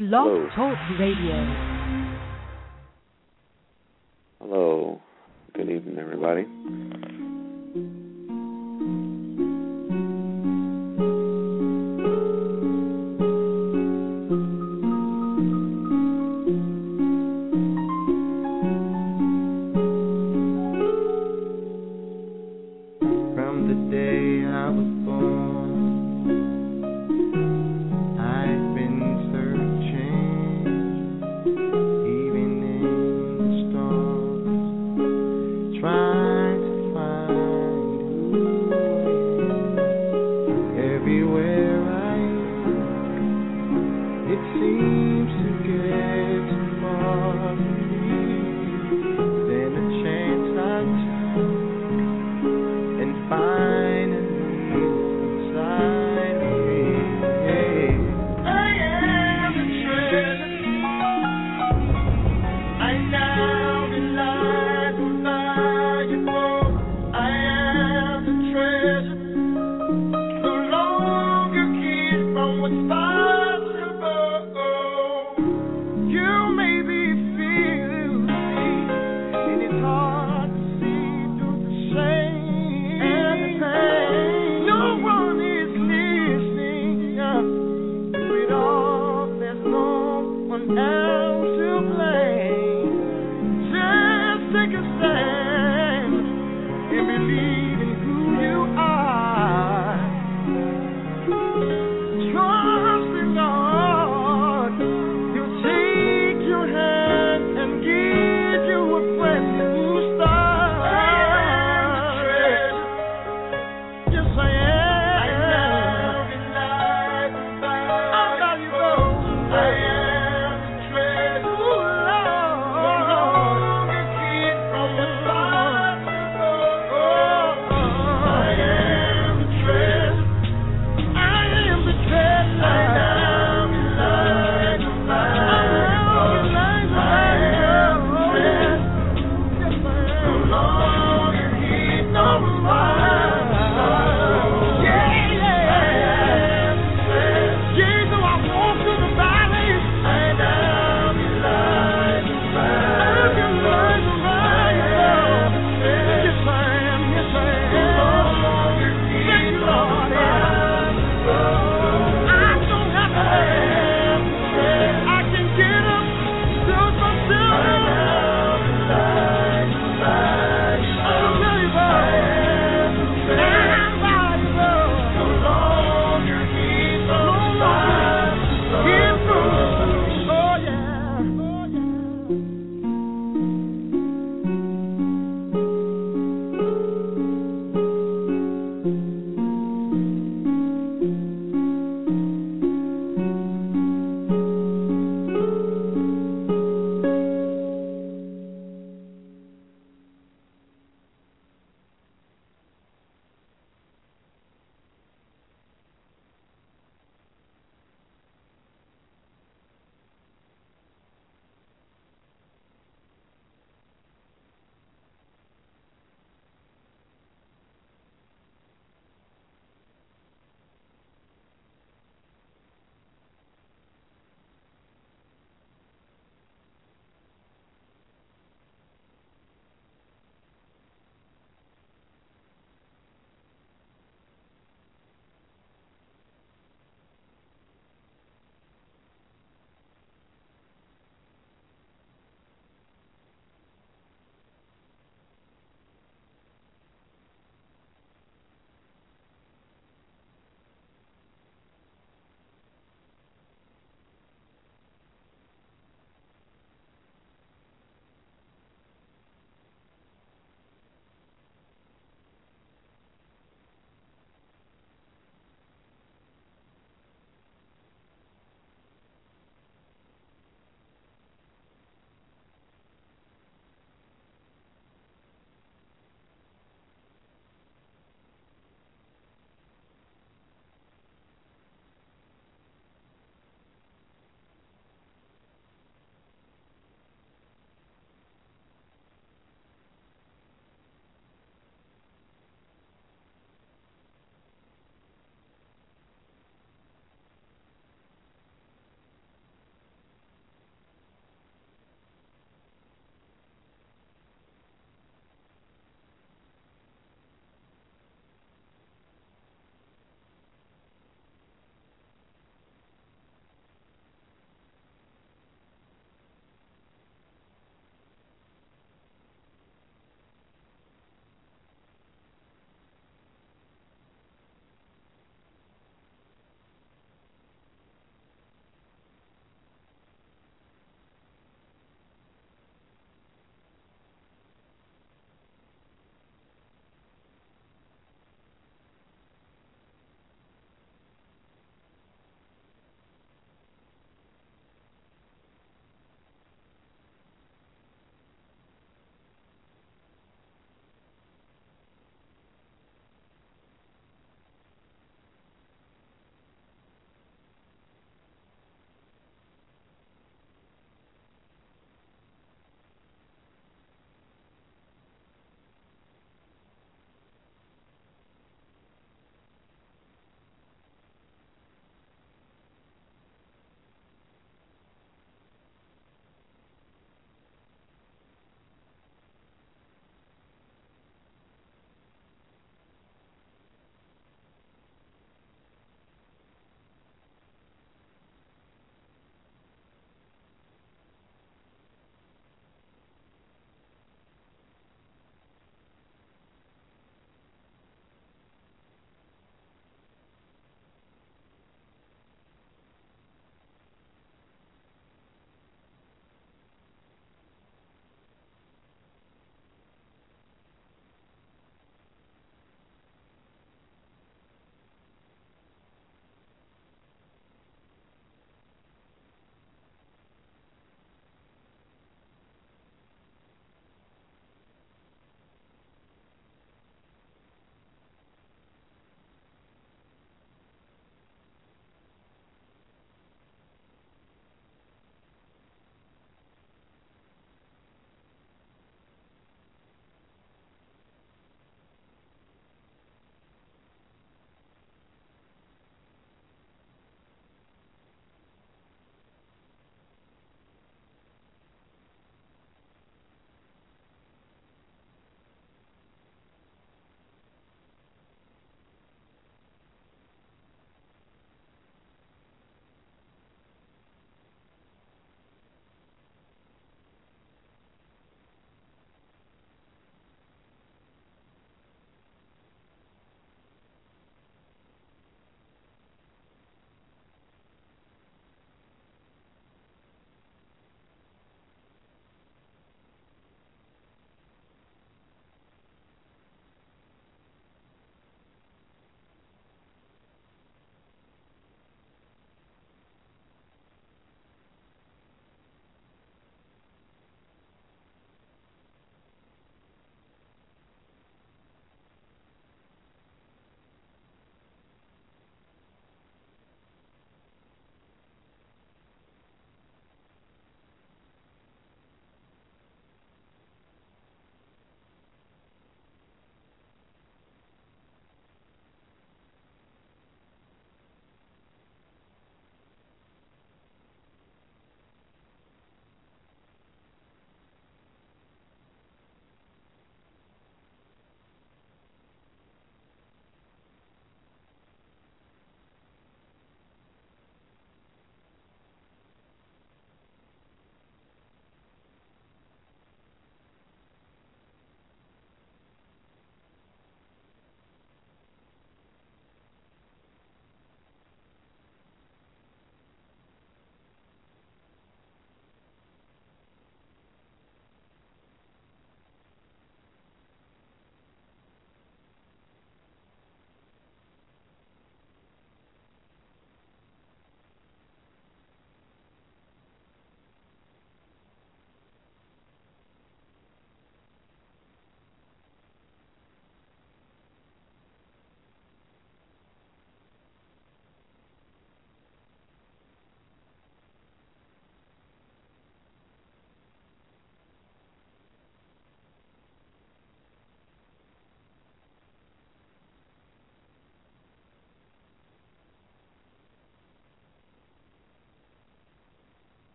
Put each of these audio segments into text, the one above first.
Blog Talk Radio. Hello. Good evening, everybody. From the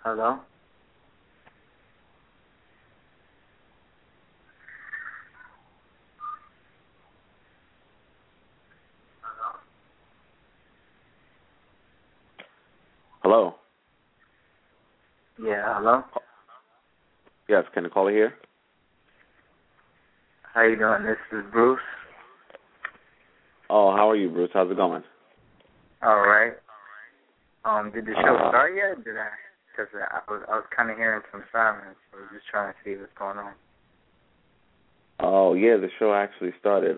Hello? Hello? Yeah, hello? Yes, can the caller hear? How you doing? This is Bruce. Oh, how are you, Bruce? How's it going? All right. Did the show start yet? Did I? Because I was kind of hearing some silence. So I was just trying to see what's going on. Oh, yeah, the show actually started.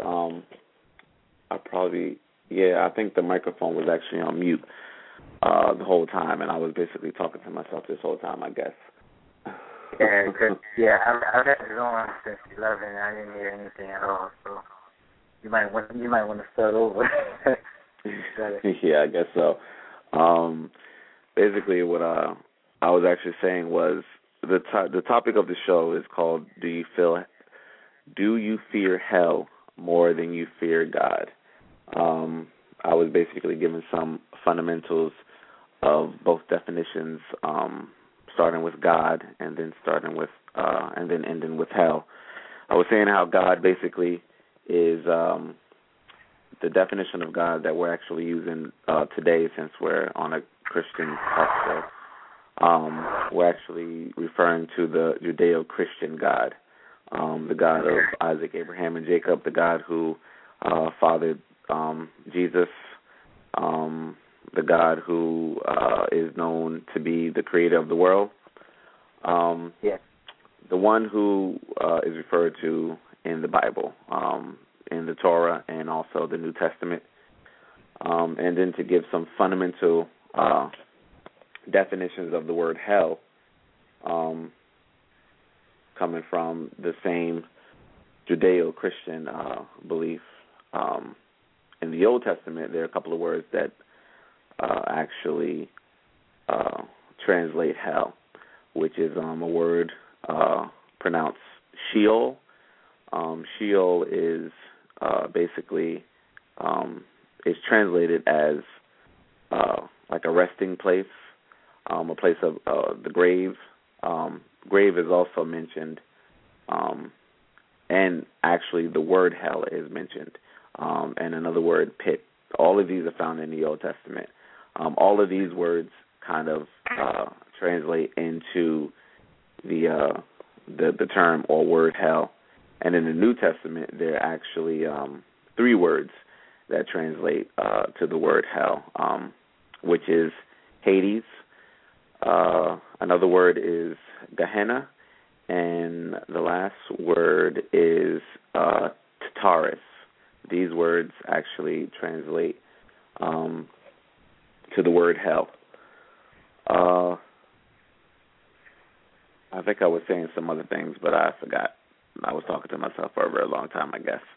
I think the microphone was actually on mute the whole time, and I was basically talking to myself this whole time, I guess. Yeah, I've had it on since 11. And I didn't hear anything at all. So you might want to start over. Yeah, I guess so. Basically, what I was actually saying was the topic of the show is called Do you fear hell more than you fear God? I was basically given some fundamentals of both definitions, starting with God and then and then ending with hell. I was saying how God basically is the definition of God that we're actually using today, since we're on a Christian talk show. We're actually referring to the Judeo-Christian God, the God of Isaac, Abraham, and Jacob, the God who fathered Jesus, the God who is known to be the creator of the world. The one who is referred to in the Bible, in the Torah, and also the New Testament. And then to give some fundamental definitions of the word hell, coming from the same Judeo-Christian belief. In the Old Testament, there are a couple of words that actually translate hell, which is a word pronounced Sheol. Sheol is basically is translated as like a resting place, a place of the grave. Grave is also mentioned, and actually the word hell is mentioned, and another word, pit. All of these are found in the Old Testament. All of these words kind of translate into the term or word hell. And in the New Testament, there are actually 3 words that translate to the word hell, which is Hades. Another word is Gehenna, and the last word is Tartarus. These words actually translate to the word hell. I think I was saying some other things, but I forgot. I was talking to myself for a very long time, I guess.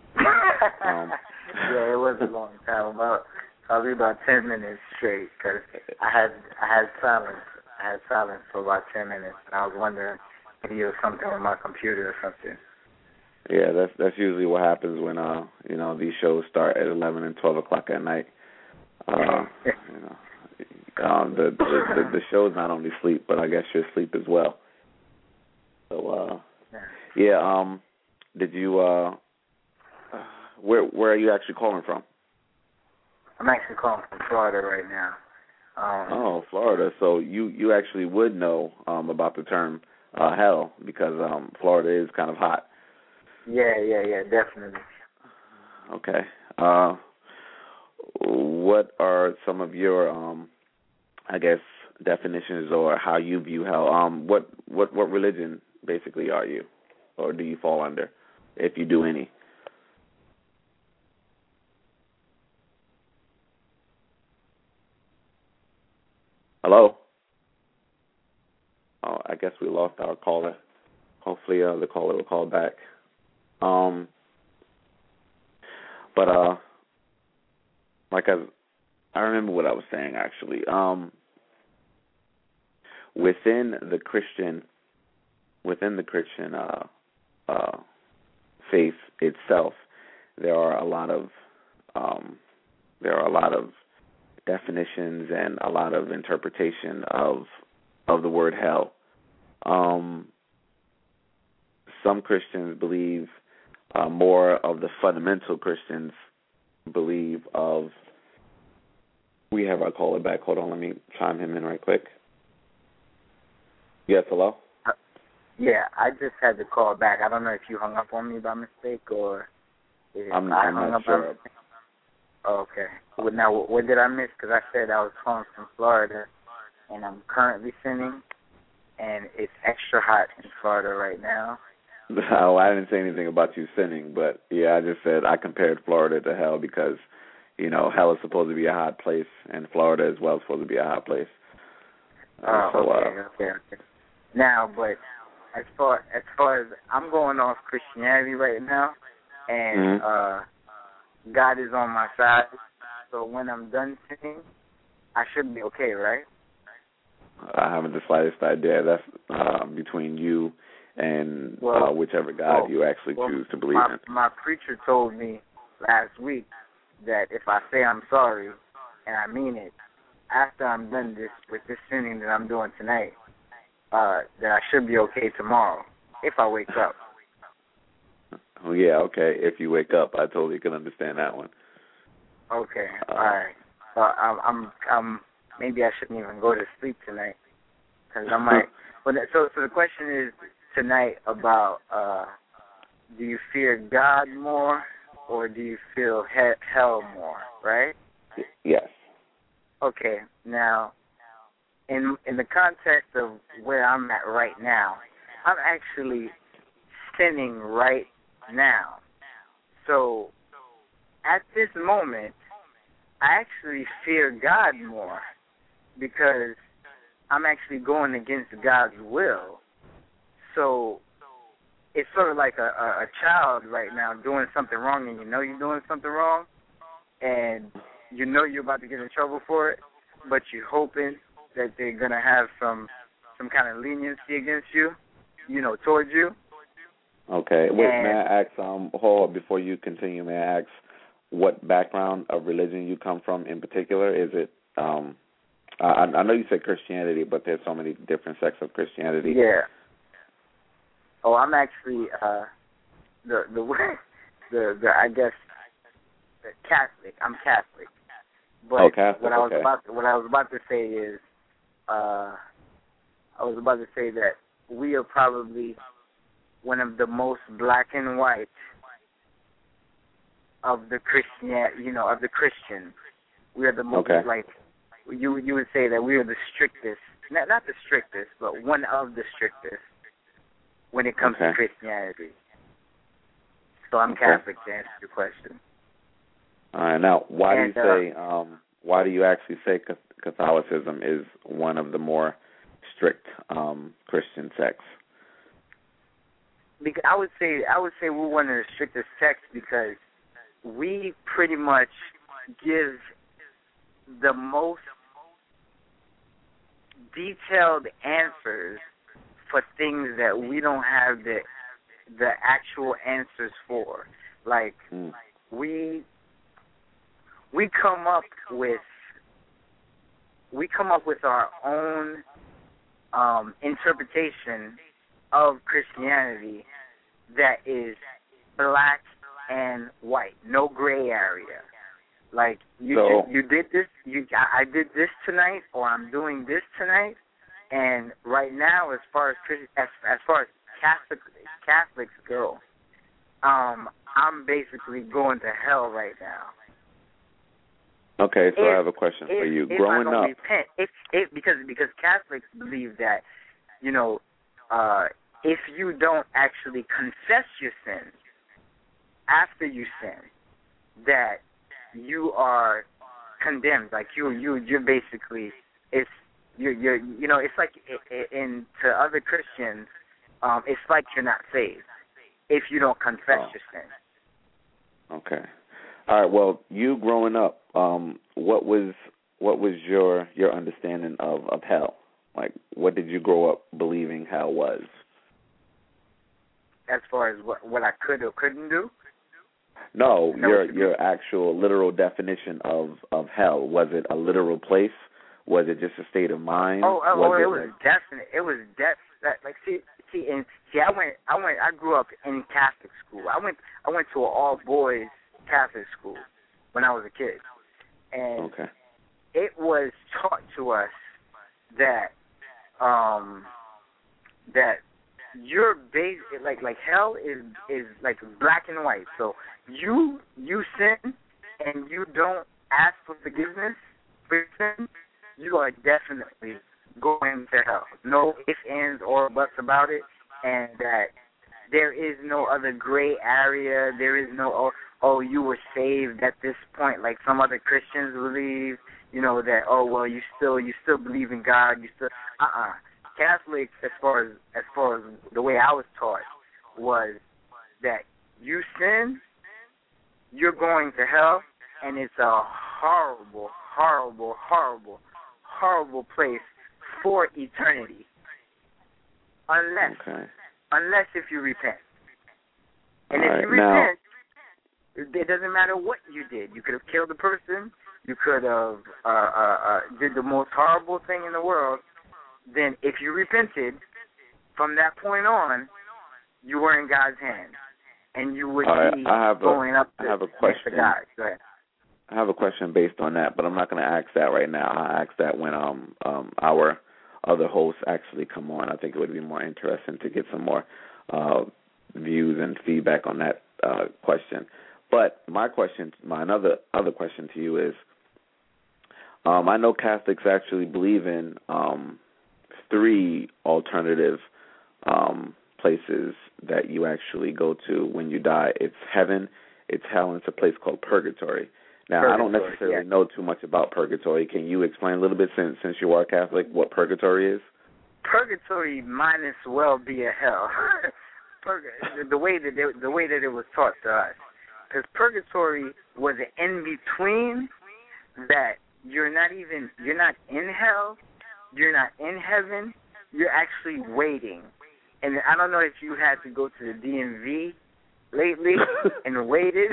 Yeah, it was a long time, probably about 10 minutes straight, because I had silence. I had silence for about 10 minutes, and I was wondering if it was something with my computer or something. Yeah, that's usually what happens when these shows start at 11 and 12 o'clock at night. The show's not only sleep, but I guess you're asleep as well. So did you where are you actually calling from? I'm actually calling from Florida right now. Florida. So you actually would know about the term hell, because Florida is kind of hot. Yeah, definitely. Okay. What are some of your I guess definitions or how you view hell? What religion basically are you, or do you fall under, if you do any? Hello? Oh, I guess we lost our caller. Hopefully the caller will call back. Like I remember what I was saying actually. Within the Christian faith itself, there are a lot of definitions and a lot of interpretation of of the word hell. Some Christians believe, more of the fundamental Christians believe of. We have our caller back. Hold on, let me chime him in right quick. Yes, hello? Yeah, I just had to call back. I don't know if you hung up on me by mistake or if I'm I hung not up sure. on you. Oh, okay. Well, now, what did I miss? Because I said I was calling from Florida, and I'm currently sinning, and it's extra hot in Florida right now. Oh, I didn't say anything about you sinning, but yeah, I just said I compared Florida to hell because, hell is supposed to be a hot place, and Florida as well is supposed to be a hot place. Okay. Now, but as far as I'm going off Christianity right now, and God is on my side, so when I'm done sinning, I should be okay, right? I haven't the slightest idea. That's between you and whichever God you actually choose to believe in. My preacher told me last week that if I say I'm sorry and I mean it, after I'm done with this sinning that I'm doing tonight, that I should be okay tomorrow if I wake up. Oh, yeah, okay. If you wake up, I totally can understand that one. Okay, all right. I'm maybe I shouldn't even go to sleep tonight because I might. So the question is tonight about do you fear God more or do you feel hell more, right? Yes. Okay, now, in the context of where I'm at right now, I'm actually sinning right now. So, at this moment, I actually fear God more because I'm actually going against God's will. So, it's sort of like a child right now doing something wrong, and you know you're doing something wrong, and you know you're about to get in trouble for it, but you're hoping that they're going to have some kind of leniency against you, towards you. Okay. Wait, may I ask, hold on, before you continue, may I ask what background of religion you come from in particular? Is it, I know you said Christianity, but there's so many different sects of Christianity. Yeah. Oh, I'm actually, I guess, Catholic. I'm Catholic. But Catholic, what I was about to say is, I was about to say that we are probably one of the most black and white of the of the Christians. We are the most like you would say that we are the strictest, not the strictest, but one of the strictest when it comes to Christianity. So I'm Catholic to answer your question. All right. Now, why do you actually say Catholicism is one of the more strict Christian sects? Because I would say we're one of the strictest sects because we pretty much give the most detailed answers for things that we don't have the actual answers for. Like we come up with our own interpretation of Christianity that is black and white, no gray area. Like you did this, I did this tonight, or I'm doing this tonight, and right now, as far as Catholics go, I'm basically going to hell right now. Okay, so I have a question for you. Growing up, because Catholics believe that, if you don't actually confess your sins after you sin, that you are condemned. Like you're basically it's like to other Christians, it's like you're not saved if you don't confess your sins. Okay. All right. Well, you growing up, what was your understanding of hell? Like, what did you grow up believing hell was? As far as what I could or couldn't do? No, your actual literal definition of hell. Was it a literal place, Was it just a state of mind? It was definite. It was like I grew up in Catholic school. I went to an all boys Catholic school when I was a kid, and it was taught to us that that your base, like hell is like black and white. So you sin and you don't ask for forgiveness for your sin, you are definitely going to hell. No ifs, ands, or buts about it, and that there is no other gray area. There is no, you were saved at this point, like some other Christians believe, that, you still believe in God. You still, Catholics, as far as the way I was taught, was that you sin, you're going to hell, and it's a horrible, horrible, horrible, horrible place for eternity, unless if you repent. And if you repent, it doesn't matter what you did. You could have killed a person. You could have did the most horrible thing in the world. Then if you repented, from that point on, you were in God's hands, and you would be going up to God. Go ahead. I have a question based on that, but I'm not going to ask that right now. I'll ask that when our other hosts actually come on. I think it would be more interesting to get some more views and feedback on that question. But my other question to you is, I know Catholics actually believe in 3 alternative places that you actually go to when you die. It's heaven, it's hell, and it's a place called purgatory. Now, I don't necessarily know too much about purgatory. Can you explain a little bit, since you are Catholic, what purgatory is? Purgatory might as well be a hell. the way that it was taught to us, because purgatory was an in between that you're not in hell, you're not in heaven, you're actually waiting. And I don't know if you had to go to the DMV lately and waited.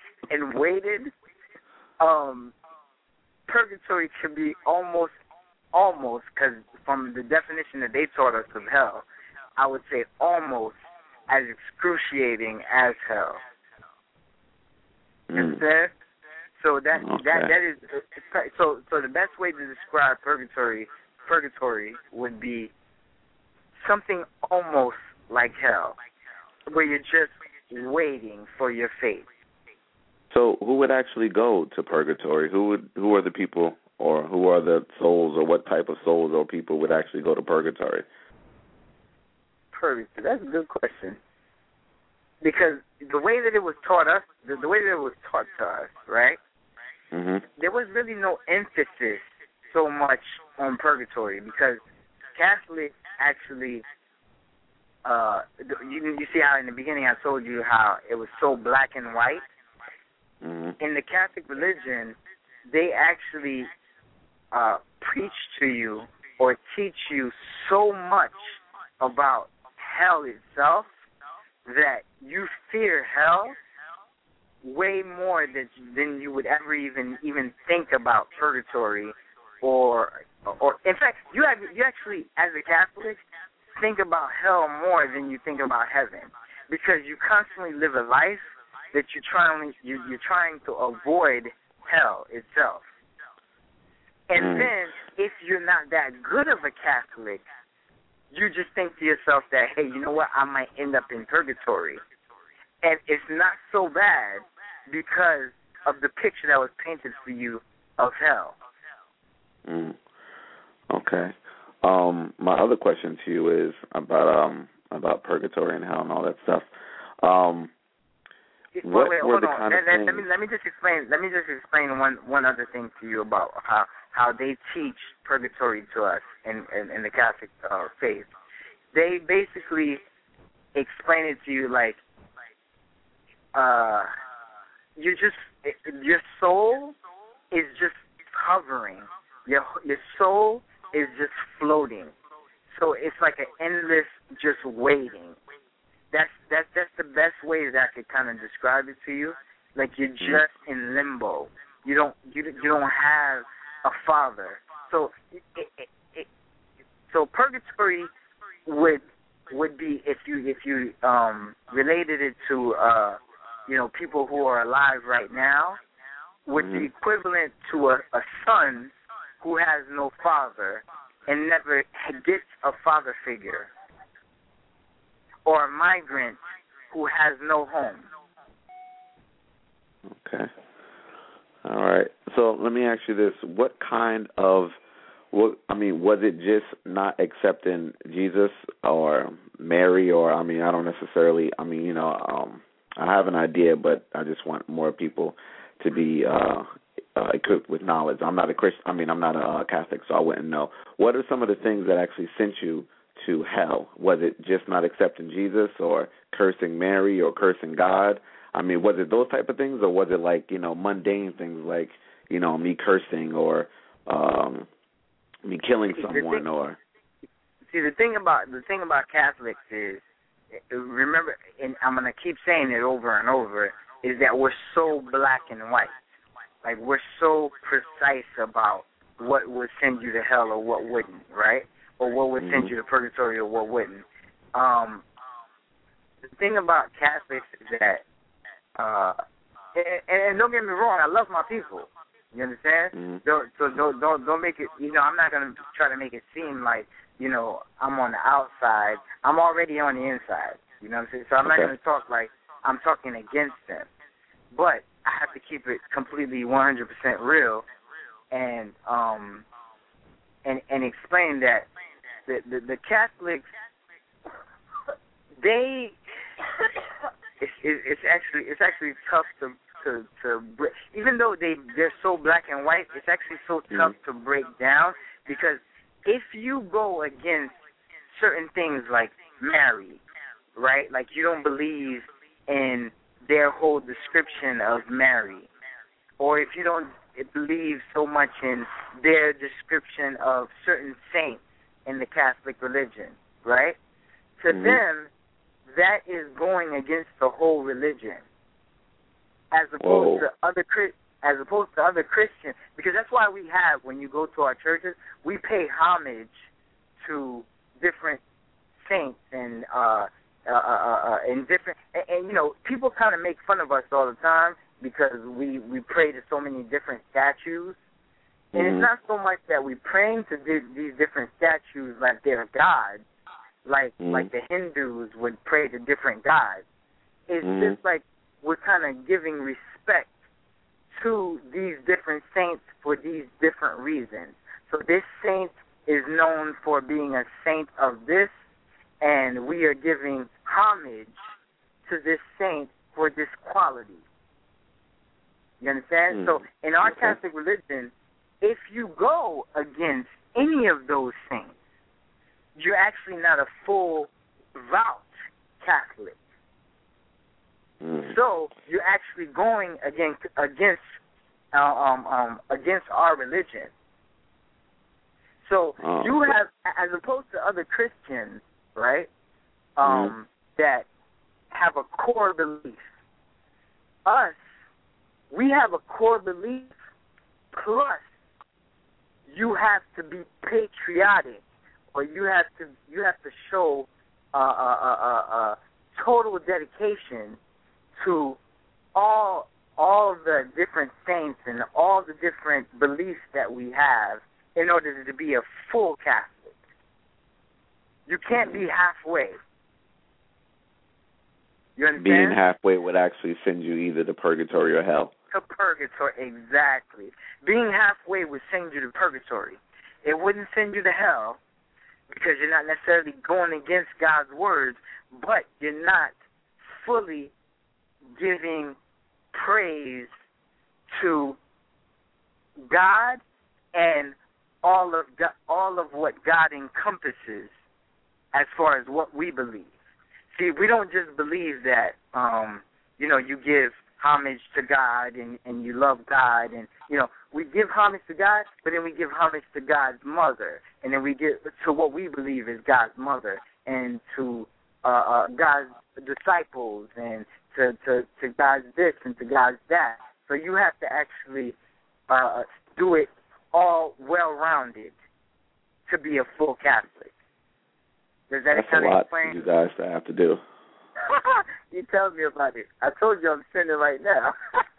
Purgatory can be almost, because from the definition that they taught us of hell, I would say almost as excruciating as hell. Understand? So that is so the best way to describe purgatory would be something almost like hell, where you're just waiting for your fate. So who would actually go to purgatory? Who are the people, or who are the souls, or what type of souls or people would actually go to purgatory? Purgatory, that's a good question. Because the way that it was taught us, the way that it was taught to us, right? Mm-hmm. There was really no emphasis so much on purgatory, because Catholics actually, you see how in the beginning I told you how it was so black and white. Mm-hmm. In the Catholic religion, they actually preach to you or teach you so much about hell itself that you fear hell way more than you would ever even think about purgatory, or in fact, you actually, as a Catholic, think about hell more than you think about heaven, because you constantly live a life that you're trying to avoid hell itself. And then, if you're not that good of a Catholic, you just think to yourself that, hey, you know what, I might end up in purgatory. And it's not so bad because of the picture that was painted for you of hell. Okay. My other question to you is about purgatory and hell and all that stuff. Hold on. Let me just explain one other thing to you about how they teach purgatory to us in the Catholic faith. They basically explain it to you like your soul is just hovering. Your soul is just floating. So it's like an endless just waiting. That's the best way that I could kind of describe it to you. Like you're just in limbo. You don't have a father. So so purgatory would be if you related it to people who are alive right now, would be equivalent to a son who has no father and never gets a father figure, or a migrant who has no home. Okay. All right. So let me ask you this: was it just not accepting Jesus or Mary, or I don't necessarily. I have an idea, but I just want more people to be equipped with knowledge. I'm not a Christian. I'm not a Catholic, so I wouldn't know. What are some of the things that actually sent you to hell? Was it just not accepting Jesus, or cursing Mary, or cursing God? Was it those type of things, or was it like, mundane things like, me cursing or me killing someone? The thing about Catholics is, remember, and I'm going to keep saying it over and over, is that we're so black and white. Like, we're so precise about what would send you to hell or what wouldn't, right? Or what would send you to purgatory or what wouldn't. The thing about Catholics is that, and don't get me wrong, I love my people. You understand? Don't make it. I'm not gonna try to make it seem like I'm on the outside. I'm already on the inside. You know what I'm saying? So I'm not gonna talk like I'm talking against them, but I have to keep it completely 100% real, and explain that the Catholics, they. It's actually tough to break. Even though they're so black and white, it's actually so tough to break down, because if you go against certain things like Mary, right? Like, you don't believe in their whole description of Mary, or if you don't believe so much in their description of certain saints in the Catholic religion, right? To them, that is going against the whole religion, as opposed to other Christians. Because that's why we have, when you go to our churches, we pay homage to different saints and different. And people kind of make fun of us all the time because we pray to so many different statues. And it's not so much that we praying to these different statues like they're gods. Like the Hindus would pray to different gods. It's just like we're kind of giving respect to these different saints for these different reasons. So this saint is known for being a saint of this, and we are giving homage to this saint for this quality. You understand? So in our Catholic religion, if you go against any of those saints, you're actually not a full devout Catholic. So you're actually going against our religion. So you have, as opposed to other Christians, right, that have a core belief. We have a core belief, plus you have to be patriotic, or you have to show total dedication to all the different saints and all the different beliefs that we have in order to be a full Catholic. You can't be halfway. You understand? Being halfway would actually send you either to purgatory or hell. To purgatory, exactly. Being halfway would send you to purgatory. It wouldn't send you to hell, because you're not necessarily going against God's words, but you're not fully giving praise to God and all of what God encompasses as far as what we believe. See, we don't just believe that you give homage to God and you love God, and we give homage to God, but then we give homage to God's mother, and then we give to what we believe is God's mother, and to God's disciples, and to God's this and to God's that. So you have to actually do it all well-rounded to be a full Catholic. Does that That's kind a of lot explain? for you guys to have to do. You tell me about it. I told you I'm sinning right now.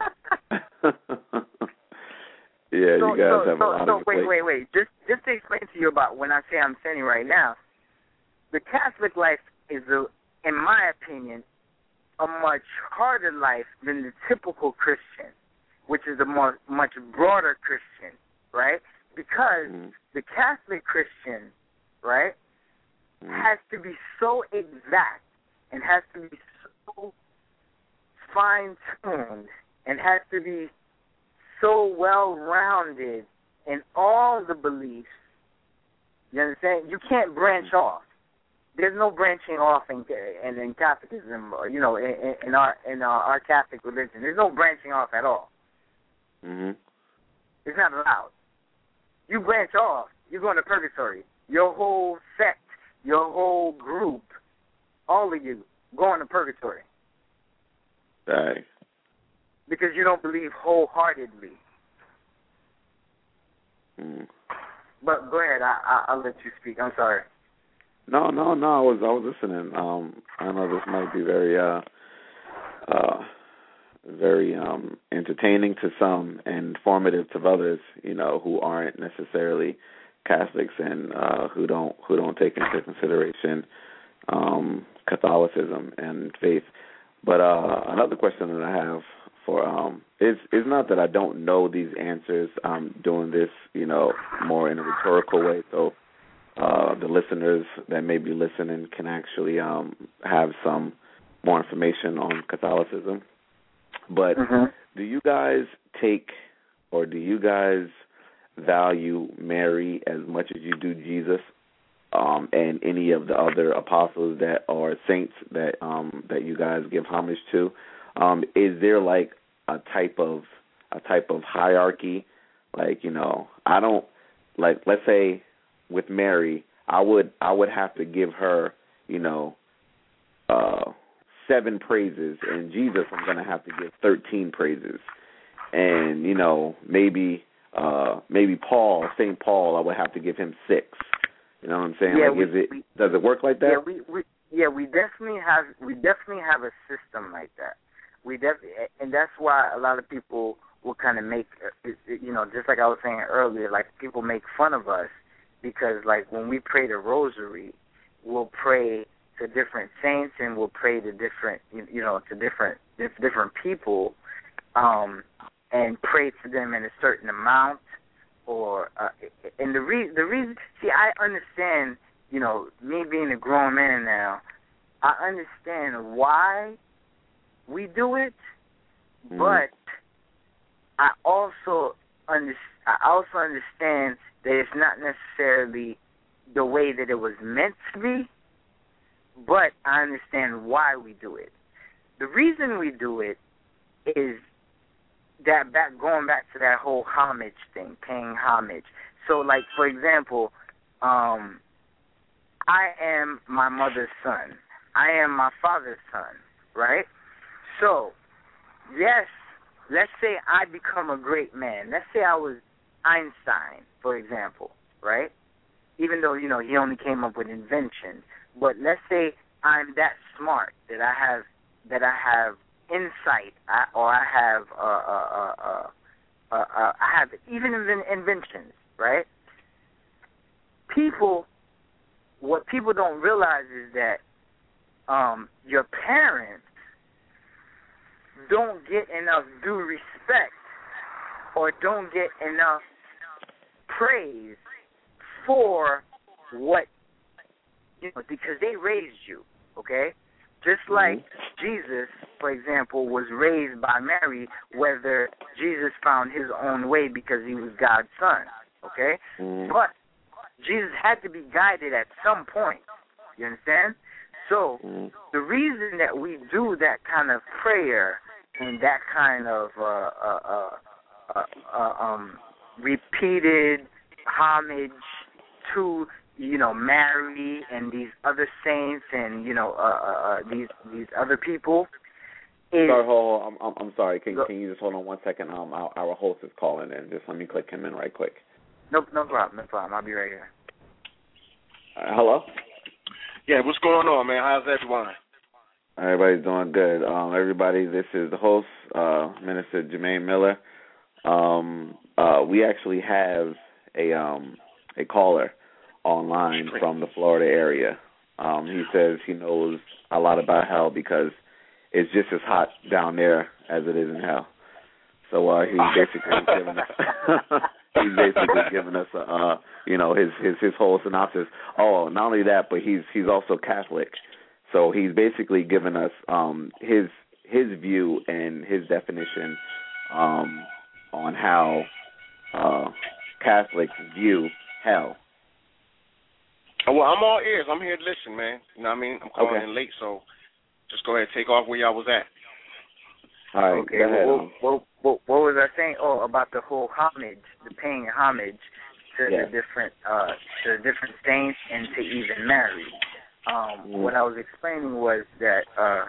Yeah, you guys have a lot of wait. Just to explain to you about when I say I'm sinning right now, the Catholic life is, in my opinion, a much harder life than the typical Christian, which is a much broader Christian, right? Because the Catholic Christian, right, has to be so exact and has to be so fine-tuned and has to be so well-rounded in all the beliefs. You understand? You can't branch off. There's no branching off in Catholicism, or, in our Catholic religion. There's no branching off at all. Mm-hmm. It's not allowed. You branch off, you're going to purgatory. Your whole sect, your whole group, all of you going to purgatory. Right. Because you don't believe wholeheartedly. Mm. But go ahead. I'll let you speak. I'm sorry. No. I was listening. I know this might be very entertaining to some and informative to others, who aren't necessarily Catholics and who don't take into consideration Catholicism and faith. But another question that I have for is not that I don't know these answers. I'm doing this, more in a rhetorical way, so the listeners that may be listening can actually have some more information on Catholicism. But do you guys take, or do you guys value Mary as much as you do Jesus, and any of the other apostles that are saints that you guys give homage to? Is there like a type of hierarchy? Like, I don't, like, let's say with Mary, I would have to give her, 7 praises, and Jesus I'm going to have to give 13 praises, and maybe Paul, St. Paul, I would have to give him 6. You know what I'm saying? Yeah, does it work like that? Yeah, we definitely have a system like that. And that's why a lot of people will kind of make, just like I was saying earlier, like people make fun of us because, like, when we pray the rosary, we'll pray to different saints and we'll pray to different, to different people, and pray to them in a certain amount. And the reason, see, I understand, me being a grown man now, I understand why we do it, but I also understand that it's not necessarily the way that it was meant to be, but I understand why we do it. The reason we do it is that going back to that whole homage thing, paying homage. So, like, for example, I am my mother's son. I am my father's son, right? So, yes, let's say I become a great man. Let's say I was Einstein, for example, right? Even though, he only came up with inventions. But let's say I'm that smart that I have insight, I have even inventions, right? What people don't realize is that your parents don't get enough due respect or don't get enough praise for what, because they raised you, okay? Just like Jesus, for example, was raised by Mary, whether Jesus found his own way because he was God's son, okay? But Jesus had to be guided at some point, you understand? So the reason that we do that kind of prayer and that kind of repeated homage to, Mary and these other saints and, these other people. Sorry, I'm sorry. Can you just hold on 1 second? Our host is calling in. Just let me click him in right quick. No problem. No problem. I'll be right here. Hello? Yeah, what's going on, man? How's everyone? Everybody's doing good. Everybody, this is the host, Minister Jermaine Miller. We actually have a caller online from the Florida area. He says he knows a lot about hell because it's just as hot down there as it is in hell. So he's basically giving us his whole synopsis. Oh, not only that, but he's also Catholic. So he's basically given us his view and his definition on how Catholics view hell. Oh, well, I'm all ears. I'm here to listen, man. You know what I mean? I'm calling in late, so just go ahead and take off where y'all was at. All right, okay. Go ahead. What was I saying? Oh, about the whole homage, the paying homage to the different saints and to even Mary. What I was explaining was that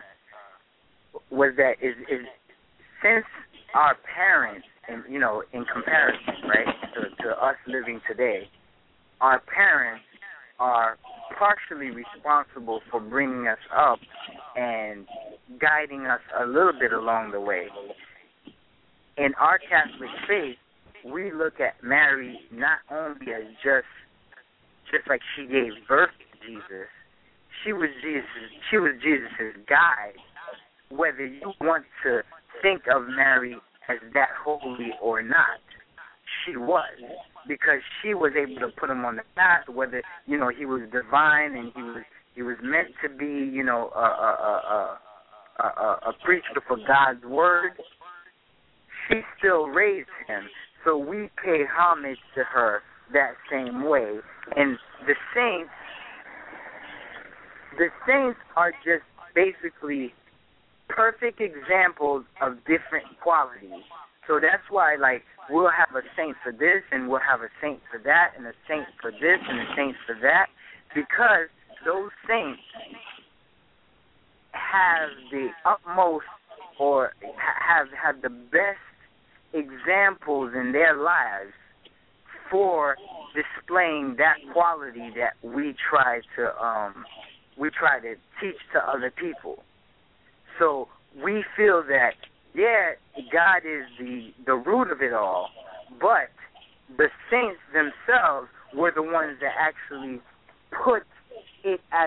is since our parents, in comparison, right, to us living today, our parents are partially responsible for bringing us up and guiding us a little bit along the way. In our Catholic faith, we look at Mary not only as just like she gave birth to Jesus, she was Jesus' guide. Whether you want to think of Mary as that holy or not, she was, because she was able to put him on the path. Whether he was divine and he was meant to be a preacher for God's word, she still raised him. So we pay homage to her that same way. And the saints are just basically perfect examples of different qualities. So that's why, we'll have a saint for this, and we'll have a saint for that, and a saint for this, and a saint for that, because those saints have the utmost, or have the best examples in their lives for displaying that quality that we try to teach to other people. So we feel that, God is the root of it all, but the saints themselves were the ones that actually put it as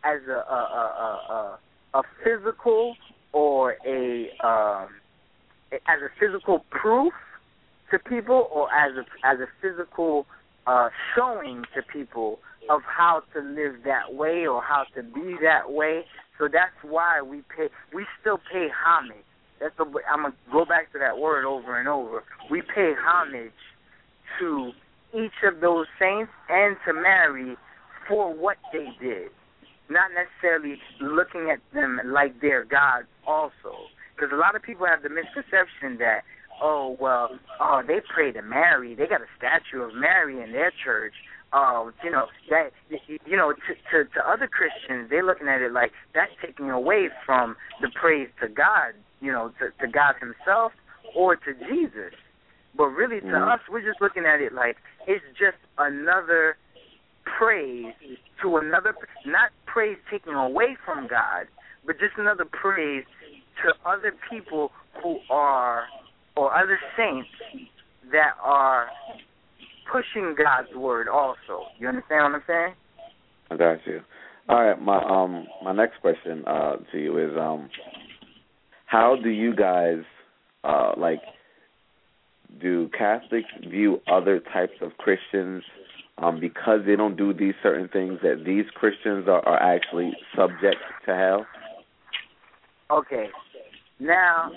a physical or as a physical proof to people, or as a physical showing to people of how to live that way or how to be that way. So that's why we still pay homage. I'm going to go back to that word over and over. We pay homage to each of those saints and to Mary for what they did, not necessarily looking at them like they're gods also. Because a lot of people have the misconception that, they pray to Mary. They got a statue of Mary in their church. To other Christians, they're looking at it like that's taking away from the praise to God, to God himself or to Jesus. But really, to us, we're just looking at it like it's just another praise to another, not praise taking away from God, but just another praise to other people who are, or other saints that are pushing God's word also. You understand what I'm saying? I got you. All right, my next question to you is, how do you guys do Catholics view other types of Christians because they don't do these certain things, that these Christians are actually subject to hell? Okay. Now,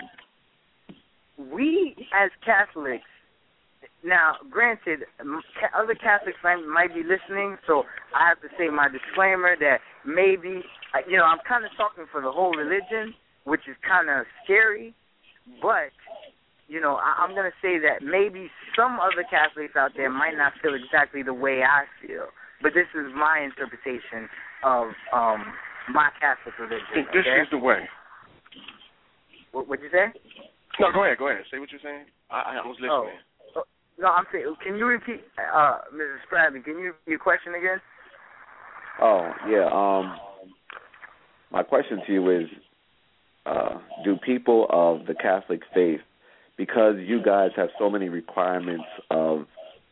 we as Catholics, now, granted, other Catholics might be listening, so I have to say my disclaimer that maybe, I'm kind of talking for the whole religion, which is kind of scary, but, I'm going to say that maybe some other Catholics out there might not feel exactly the way I feel, but this is my interpretation of my Catholic religion. This is the way. What'd you say? No, go ahead. Say what you're saying. I was listening. No, I'm saying, can you repeat, Mrs. Spradley, can you repeat your question again? Oh, yeah. My question to you is, do people of the Catholic faith, because you guys have so many requirements of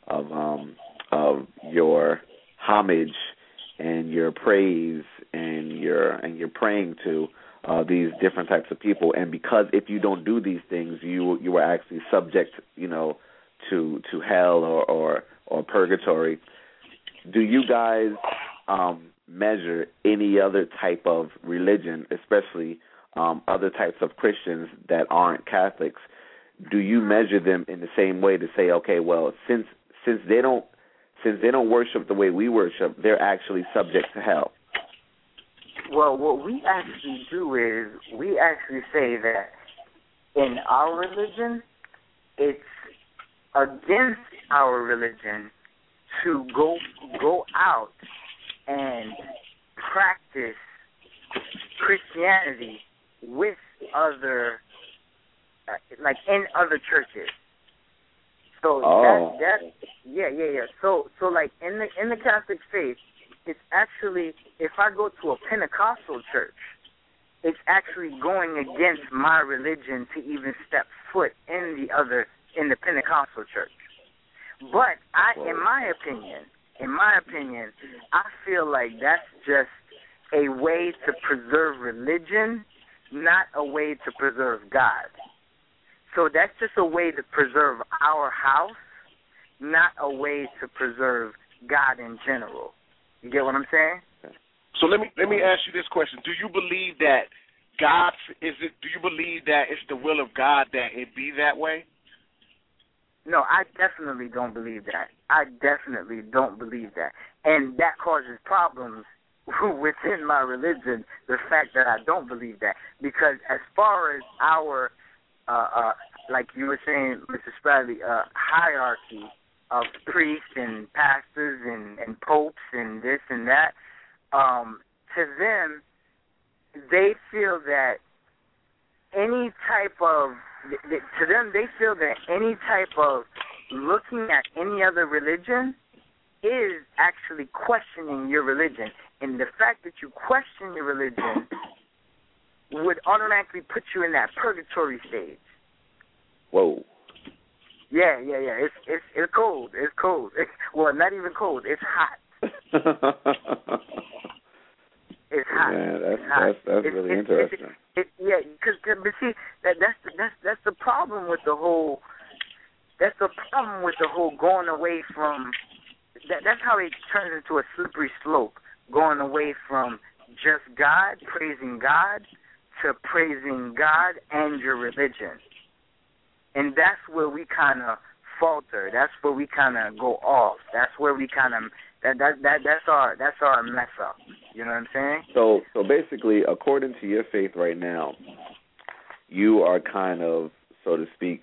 your homage and your praise and you're praying to these different types of people, and because if you don't do these things, you are actually subject, to hell or purgatory. Do you guys measure any other type of religion, especially other types of Christians that aren't Catholics? Do you measure them in the same way to say, okay, well, since they don't worship the way we worship, they're actually subject to hell? Well, what we actually do is we actually say that in our religion, it's against our religion to go out and practice Christianity with other, like in other churches. So yeah. So like in the Catholic faith, it's actually, if I go to a Pentecostal church, it's actually going against my religion to even step foot in the Pentecostal church. But in my opinion, I feel like that's just a way to preserve religion, not a way to preserve God. So that's just a way to preserve our house, not a way to preserve God in general. You get what I'm saying? So let me ask you this question: do you believe that do you believe that it's the will of God that it be that way? No, I definitely don't believe that. And that causes problems within my religion, the fact that I don't believe that. Because as far as our, like you were saying, Mr. Spradley, hierarchy of priests and pastors and popes and this and that, to them, they feel that any type of looking at any other religion is actually questioning your religion. And the fact that you question your religion would automatically put you in that purgatory stage. Whoa. Yeah. It's cold. Well, not even cold. It's hot. It's hot. Yeah, that's really interesting. But see, that's the problem with the whole. That's the problem with the whole going away from. That's how it turns into a slippery slope, going away from just God, praising God, to praising God and your religion. And that's where we kind of falter. That's where we kind of go off. That's where we kind of that's our mess up. You know what I'm saying? So basically, according to your faith right now, you are kind of, so to speak,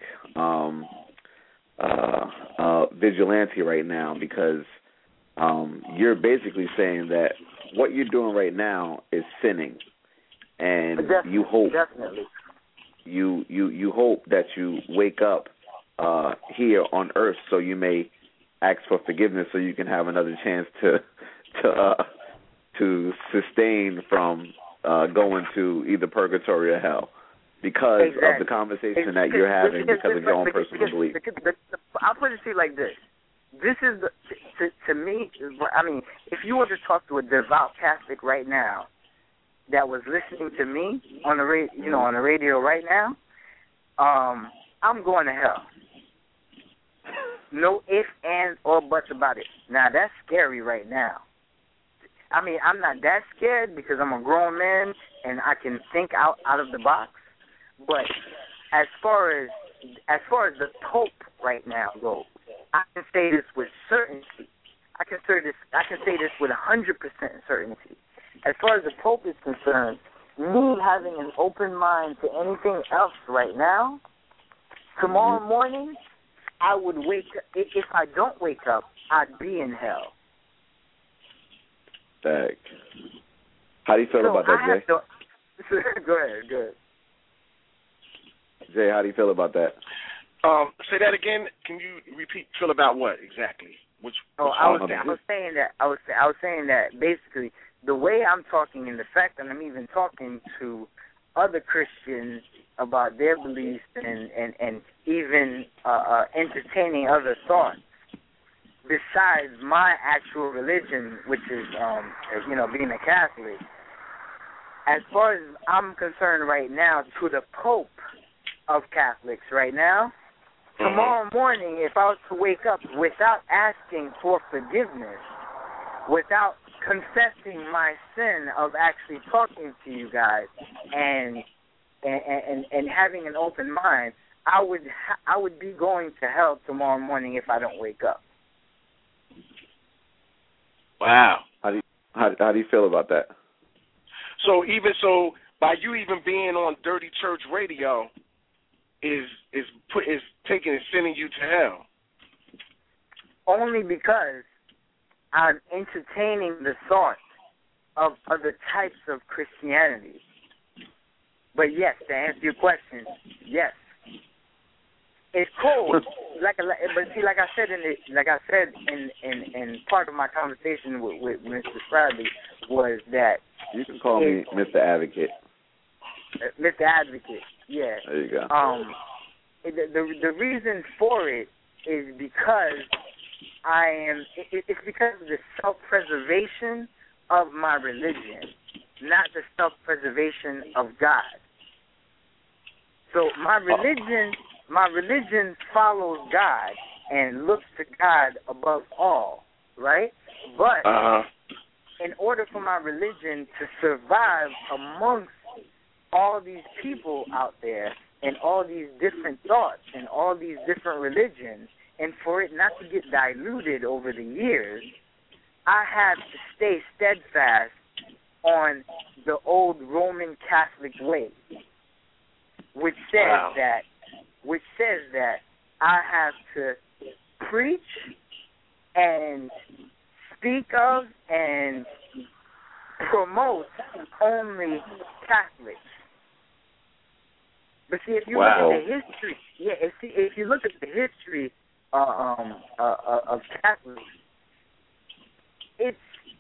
vigilante right now, because you're basically saying that what you're doing right now is sinning, and you hope you hope that you wake up here on earth so you may ask for forgiveness, so you can have another chance to sustain from going to either purgatory or hell, because of the conversation that you're having because of your own personal belief. I'll put it to you like this. This is, to me, I mean, if you were to talk to a devout Catholic right now that was listening to me on the radio right now, I'm going to hell. No ifs, ands, or buts about it. Now, that's scary right now. I mean, I'm not that scared because I'm a grown man and I can think out of the box. But as far as the Pope right now goes, I can say this with certainty. I can say this with 100% certainty. As far as the Pope is concerned, me having an open mind to anything else right now, tomorrow morning, I would wake up. If I don't wake up, I'd be in hell. Dang. How do you feel about that, Jay? Go ahead. Jay, how do you feel about that? Say that again. Can you repeat? Feel about what exactly? I was saying that basically the way I'm talking, and the fact that I'm even talking to other Christians about their beliefs and even entertaining other thoughts besides my actual religion, which is being a Catholic. As far as I'm concerned right now, to the Pope of Catholics right now, tomorrow morning, if I was to wake up without asking for forgiveness, without confessing my sin of actually talking to you guys and having an open mind, I would be going to hell tomorrow morning if I don't wake up. Wow. How do you feel about that? So by you even being on Dirty Church Radio is sending you to hell. Only because I'm entertaining the thought of other types of Christianity. But yes, to answer your question, yes, it's cool. But see, like I said in part of my conversation with Mr. Bradley was that you can call me Mr. Advocate. Mr. Advocate, yeah. There you go. The reason for it is because it's because of the self-preservation of my religion, not the self-preservation of God. So my religion follows God and looks to God above all, right? But in order for my religion to survive amongst all these people out there and all these different thoughts and all these different religions, and for it not to get diluted over the years, I have to stay steadfast on the old Roman Catholic way, which says that I have to preach and speak of and promote only Catholics. But see, if you look at the history, if you look at the history of Catholics, it's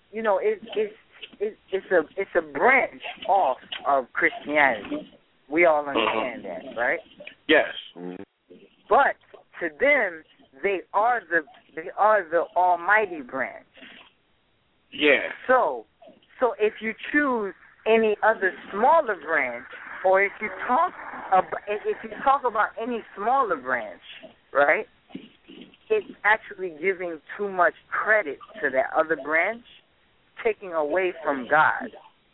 a branch off of Christianity. We all understand that, right? Yes. But to them, they are the almighty branch. Yeah. So if you choose any other smaller branch, or if you talk about any smaller branch, right, it's actually giving too much credit to that other branch, taking away from God.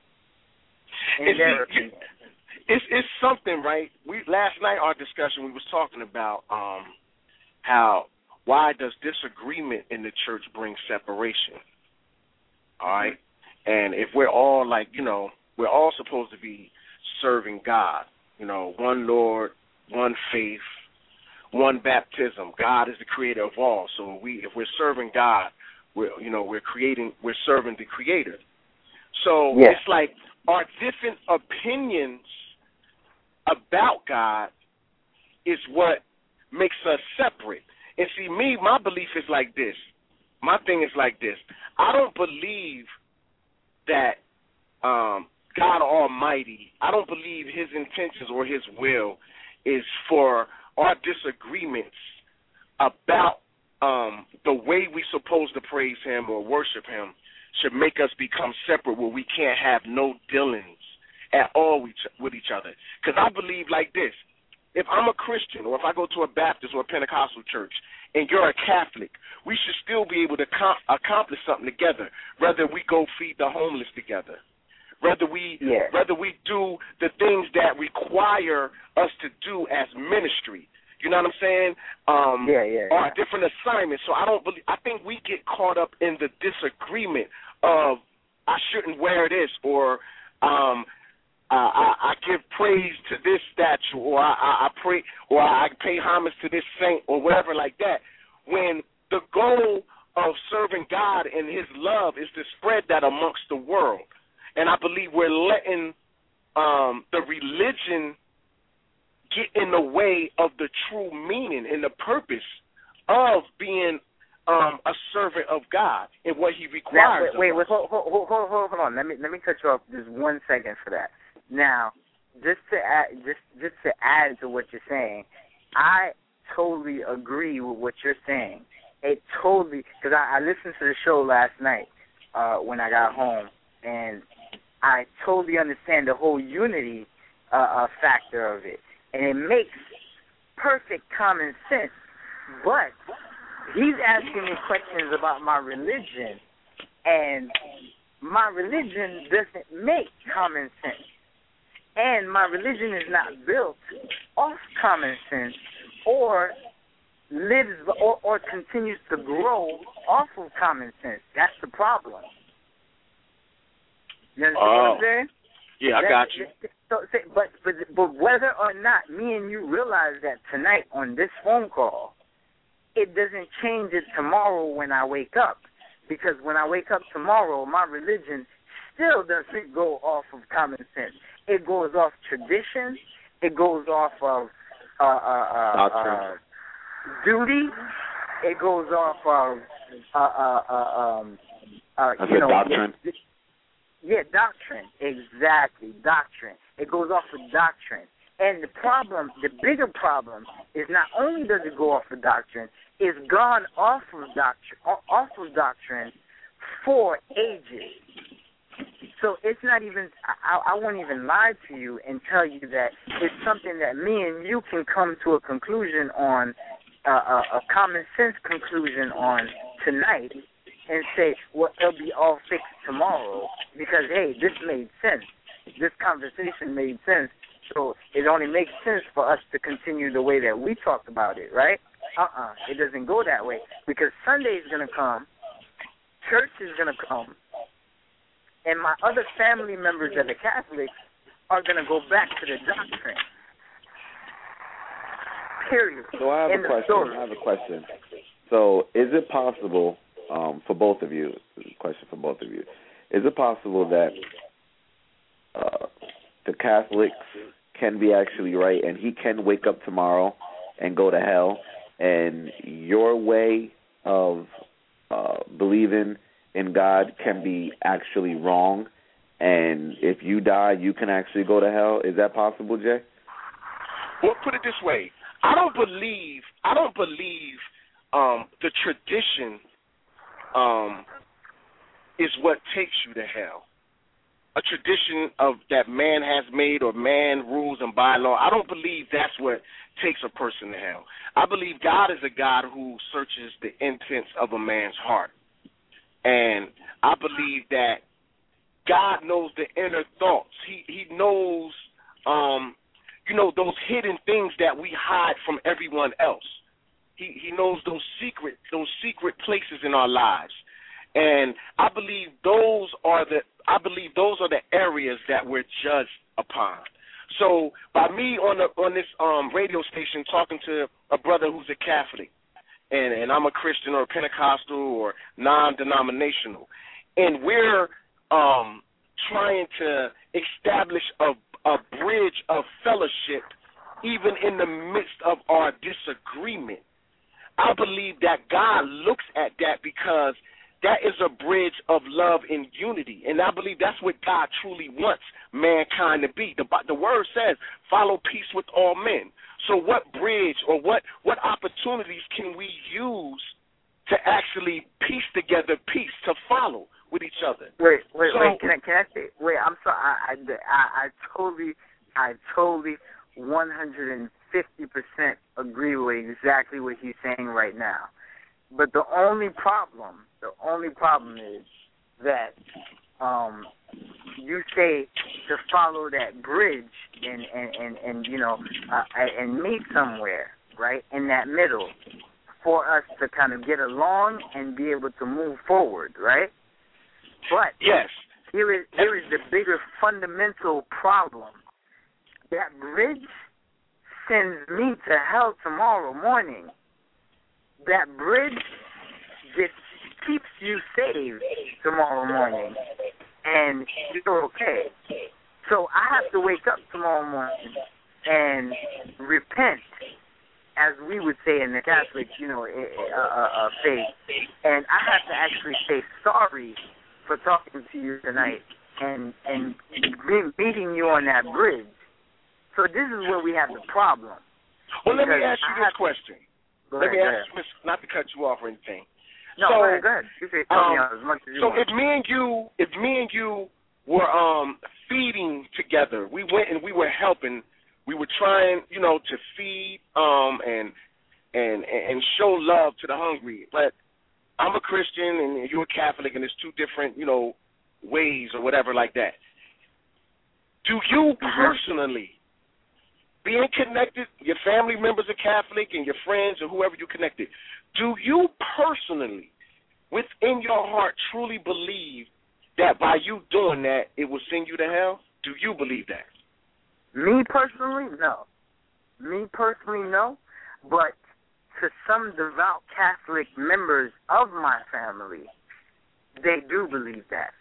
It's something, right? Last night our discussion we was talking about why does disagreement in the church bring separation? All right, and if we're all we're all supposed to be serving God, one Lord, one faith, one baptism. God is the creator of all. So if we're serving God, we're serving the Creator. So It's like our different opinions about God is what makes us separate. And see, my belief is like this. My thing is like this. I don't believe that God Almighty, I don't believe his intentions or his will is for our disagreements about the way we're supposed to praise him or worship him should make us become separate where we can't have no dealings at all with each other. Because I believe like this. If I'm a Christian or if I go to a Baptist or a Pentecostal church and you're a Catholic, we should still be able to accomplish something together, whether we go feed the homeless together, whether we do the things that require us to do as ministry. You know what I'm saying? Or different assignments. So I think we get caught up in the disagreement of I shouldn't wear this, or I give praise to this statue, or I pray, or I pay homage to this saint, or whatever like that. When the goal of serving God and his love is to spread that amongst the world. And I believe we're letting the religion get in the way of the true meaning and the purpose of being a servant of God and what He requires. Now, wait, hold on. Let me cut you off just 1 second for that. Now, just to add to what you're saying, I totally agree with what you're saying. It totally, because I listened to the show last night when I got home, and I totally understand the whole unity factor of it, and it makes perfect common sense. But he's asking me questions about my religion, and my religion doesn't make common sense. And my religion is not built off common sense or lives or continues to grow off of common sense. That's the problem. You understand what I'm saying? Yeah, I got you. But whether or not me and you realize that tonight on this phone call, it doesn't change it tomorrow when I wake up. Because when I wake up tomorrow, my religion still doesn't go off of common sense. It goes off tradition. It goes off of duty. It goes off of doctrine. Yeah, doctrine. Exactly, doctrine. It goes off of doctrine. And the bigger problem is not only does it go off of doctrine, it's gone off of doctrine for ages. So it's not even, I won't even lie to you and tell you that it's something that me and you can come to a conclusion on, a common sense conclusion on tonight and say, well, it'll be all fixed tomorrow because, hey, this made sense. This conversation made sense. So it only makes sense for us to continue the way that we talked about it, right? It doesn't go that way because Sunday is going to come, church is going to come, and my other family members that are Catholics are going to go back to the doctrine. Period. So I have a question. So is it possible, for both of you, question for both of you, is it possible that the Catholics can be actually right and he can wake up tomorrow and go to hell, and your way of believing in God can be actually wrong, and if you die, you can actually go to hell? Is that possible, Jay? Well, put it this way: I don't believe the tradition is what takes you to hell. A tradition of that man has made or man rules and by law. I don't believe that's what takes a person to hell. I believe God is a God who searches the intents of a man's heart. And I believe that God knows the inner thoughts. He knows, those hidden things that we hide from everyone else. He knows those secret places in our lives. And I believe those are the areas that we're judged upon. So by me on this radio station talking to a brother who's a Catholic, and I'm a Christian or a Pentecostal or non-denominational, and we're trying to establish a bridge of fellowship even in the midst of our disagreement, I believe that God looks at that because that is a bridge of love and unity. And I believe that's what God truly wants mankind to be. The word says, follow peace with all men. So what bridge or what opportunities can we use to actually piece together peace, to follow with each other? Wait. Can I say? Wait, I'm sorry. I totally 150% agree with exactly what he's saying right now. But the only problem is that you say to follow that bridge and meet somewhere, right, in that middle for us to kind of get along and be able to move forward, right? But yes, here is the bigger fundamental problem. That bridge sends me to hell tomorrow morning. That bridge just keeps you saved tomorrow morning, and you're okay. So I have to wake up tomorrow morning and repent, as we would say in the Catholic, faith. And I have to actually say sorry for talking to you tonight and meeting you on that bridge. So this is where we have the problem. Well, let me ask you this question. Let me ask you, not to cut you off or anything. No, so, go ahead. You can cut me off as much as you want. So if me and you were feeding together, we went and we were helping. We were trying, to feed and show love to the hungry. But I'm a Christian and you're a Catholic, and it's two different, ways or whatever like that. Do you personally, being connected, your family members are Catholic and your friends or whoever you connected, do you personally, within your heart, truly believe that by you doing that, it will send you to hell? Do you believe that? Me personally, no. But to some devout Catholic members of my family, they do believe that.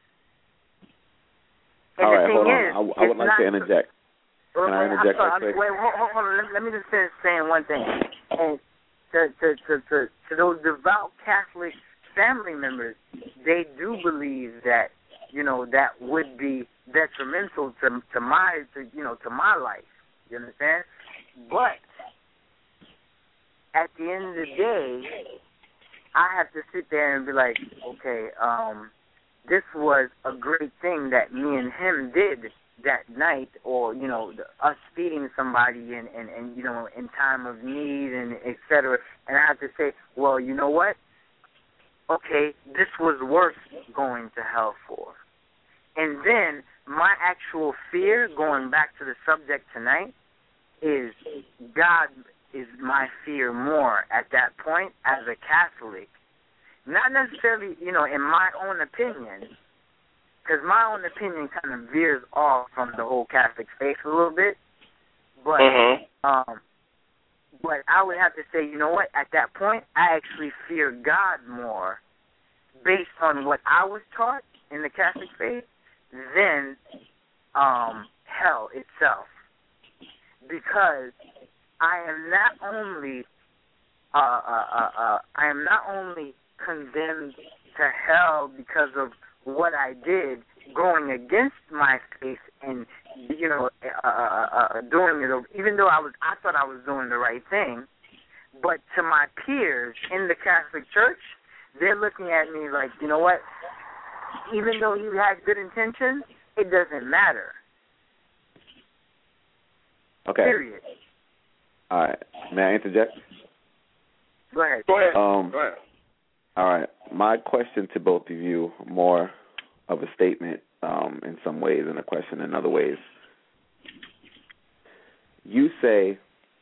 And all right, the thing hold on. is, I would like to interject. Can I interject right quick? Wait, hold on. Let me just finish saying one thing. And to those devout Catholic family members, they do believe that, that would be detrimental to my life. You understand? But at the end of the day, I have to sit there and be like, okay, this was a great thing that me and him did that night, or us feeding somebody and in time of need and et cetera. And I have to say, well, you know what? Okay, this was worth going to hell for. And then my actual fear, going back to the subject tonight, is God is my fear more at that point as a Catholic. Not necessarily, in my own opinion, because my own opinion kind of veers off from the whole Catholic faith a little bit. But but I would have to say, you know what, at that point, I actually fear God more based on what I was taught in the Catholic faith than hell itself. Because I am not only condemned to hell because of what I did, going against my faith and doing it, even though I thought I was doing the right thing, but to my peers in the Catholic Church, they're looking at me like, you know what? Even though you had good intentions, it doesn't matter. Okay. Period. All right. May I interject? Go ahead. Go ahead. All right. My question to both of you, more of a statement in some ways and a question in other ways. You say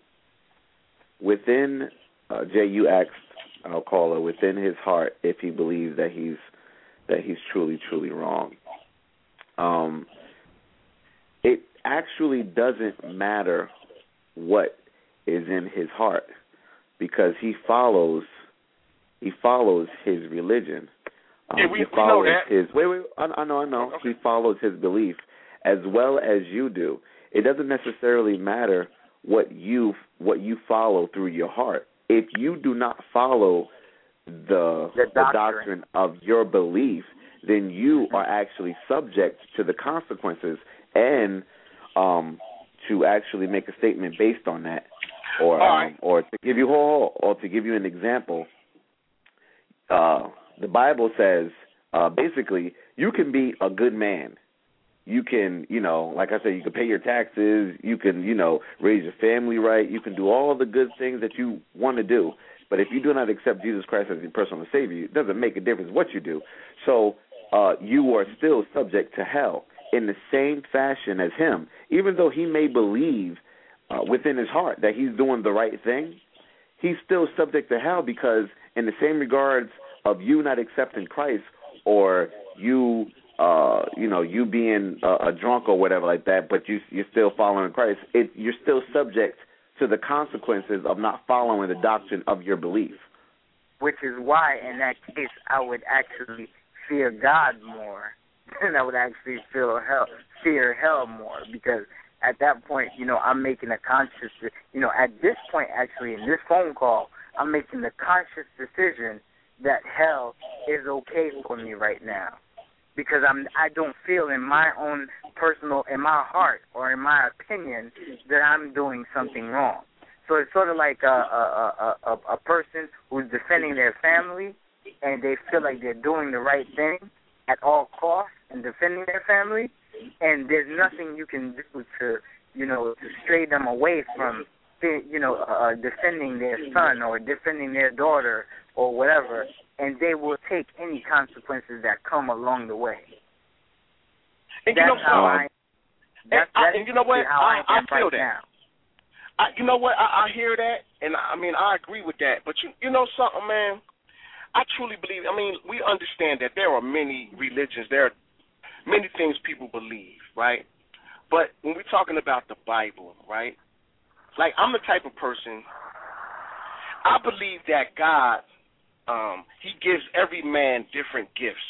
within, Jay, you asked our caller within his heart if he believes that he's truly, truly wrong. It actually doesn't matter what is in his heart because he follows his religion. We know that. I know. Okay. He follows his belief as well as you do. It doesn't necessarily matter what you follow through your heart. If you do not follow the doctrine of your belief, then you are actually subject to the consequences and to actually make a statement based on that, or to give you an example. The Bible says basically you can be a good man. You can, like I said, you can pay your taxes. You can, raise your family right. You can do all the good things that you want to do. But if you do not accept Jesus Christ as your personal Savior, it doesn't make a difference what you do. So you are still subject to hell in the same fashion as him. Even though he may believe within his heart that he's doing the right thing, he's still subject to hell because in the same regards of you not accepting Christ or you you being a drunk or whatever like that, but you're still following Christ, you're still subject to the consequences of not following the doctrine of your belief. Which is why, in that case, I would actually fear God more than I would actually fear hell more, because at that point, I'm making a conscious, at this point, actually, in this phone call, I'm making the conscious decision that hell is okay for me right now, because I don't feel in my own personal, in my heart or in my opinion that I'm doing something wrong. So it's sort of like a person who's defending their family and they feel like they're doing the right thing at all costs and defending their family, and there's nothing you can do to stray them away from defending their son or defending their daughter or whatever, and they will take any consequences that come along the way. And that's how and you know what? I feel that. Now. You know what? I hear that, and I agree with that. But you know something, man? I truly believe. We understand that there are many religions. There are many things people believe, right? But when we're talking about the Bible, right? Like, I'm the type of person, I believe that God, he gives every man different gifts.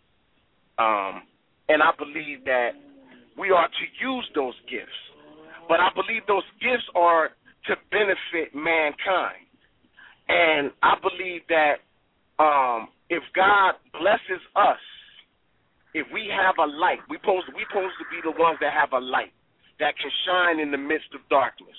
And I believe that we are to use those gifts. But I believe those gifts are to benefit mankind. And I believe that if God blesses us, if we have a light, we're supposed to be the ones that have a light that can shine in the midst of darkness.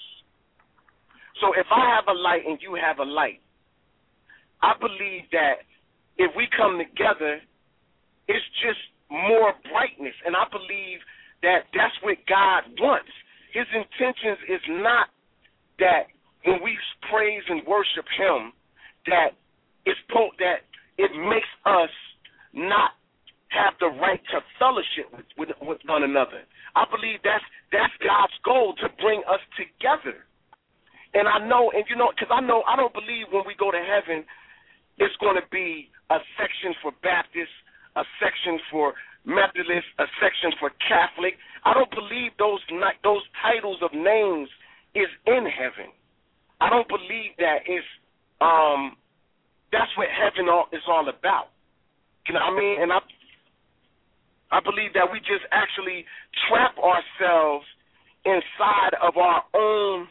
So if I have a light and you have a light, I believe that if we come together, it's just more brightness. And I believe that that's what God wants. His intentions is not that when we praise and worship him, that it makes us not have the right to fellowship with one another. I believe that's God's goal, to bring us together. And I know, because I don't believe when we go to heaven, it's going to be a section for Baptists, a section for Methodist, a section for Catholic. I don't believe those titles of names is in heaven. I don't believe that is that's what heaven is all about. You know what I mean? And I believe that we just actually trap ourselves inside of our own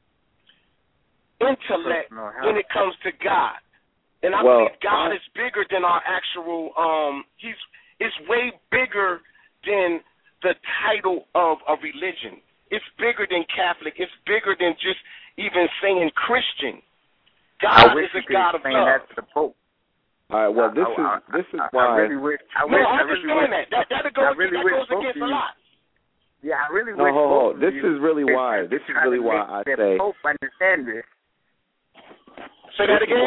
intellect when it comes to God. And I believe God is bigger than our actual it's way bigger than the title of a religion. It's bigger than Catholic. It's bigger than just even saying Christian. God is a God of love. That to the Pope. All right. Well, this is why. I really wish. I understand that. That goes against a lot. Yeah, I really wish. No, this is really why. This is really why I say. Pope understand this. Say that again.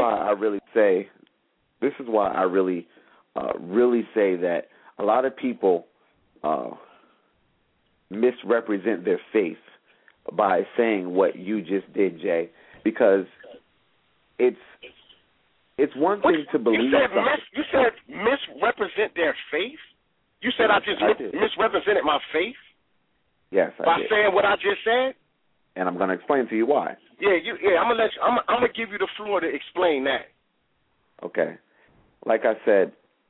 This is why I really say that a lot of people misrepresent their faith by saying what you just did, Jay, because it's one thing to believe something. You said misrepresent their faith? You said I misrepresented my faith? Yes, I did. By saying what I just said? And I'm going to explain to you why. I'm gonna give you the floor to explain that. Okay. Like I said,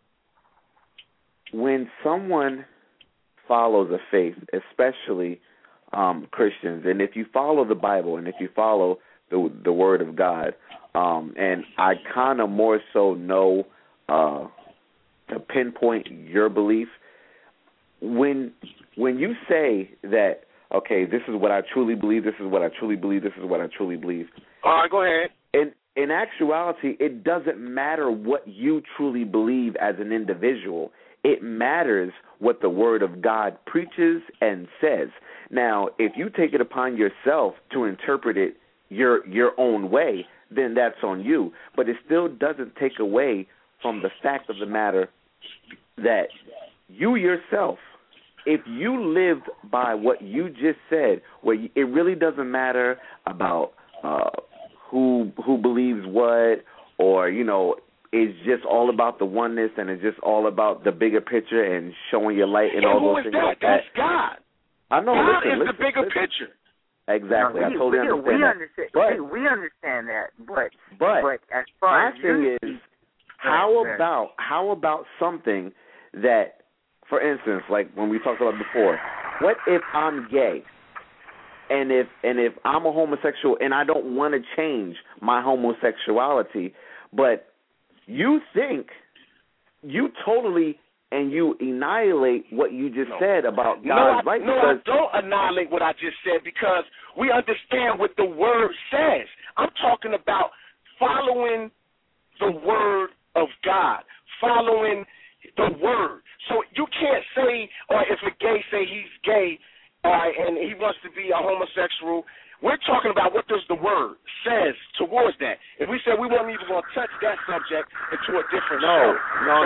when someone follows a faith, especially Christians, and if you follow the Bible and if you follow the Word of God, and I kind of more so know to pinpoint your belief, when you say that, okay, this is what I truly believe, this is what I truly believe, this is what I truly believe. All right, go ahead. In actuality, it doesn't matter what you truly believe as an individual. It matters what the Word of God preaches and says. Now, if you take it upon yourself to interpret it your own way, then that's on you. But it still doesn't take away from the fact of the matter that you yourself, if you lived by what you just said, where it really doesn't matter about who believes what, or, it's just all about the oneness and it's just all about the bigger picture and showing your light and all those things like that. That's God. I know. God is the bigger picture. Exactly. I totally understand that. We understand that, but as my far as thing is, how about something that, for instance, like when we talked about before, what if I'm gay And if I'm a homosexual and I don't want to change my homosexuality, but you think you totally and you annihilate what you just said about God, right? No, I don't annihilate what I just said because we understand what the word says. I'm talking about following the word of God, following the word. So you can't say, or if a gay say he's gay, and he wants to be a homosexual. We're talking about what does the word says towards that. If we said we weren't even going to touch that subject into a different show.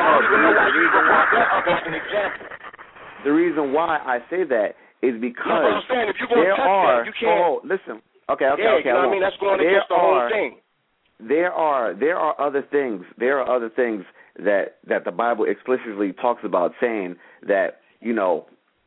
The reason why I say that is because I'm saying, if you're going to touch that, you can't. Oh, listen. Okay. You know what I mean? That's going against the whole thing. There are other things. There are other things that the Bible explicitly talks about, saying that, you know,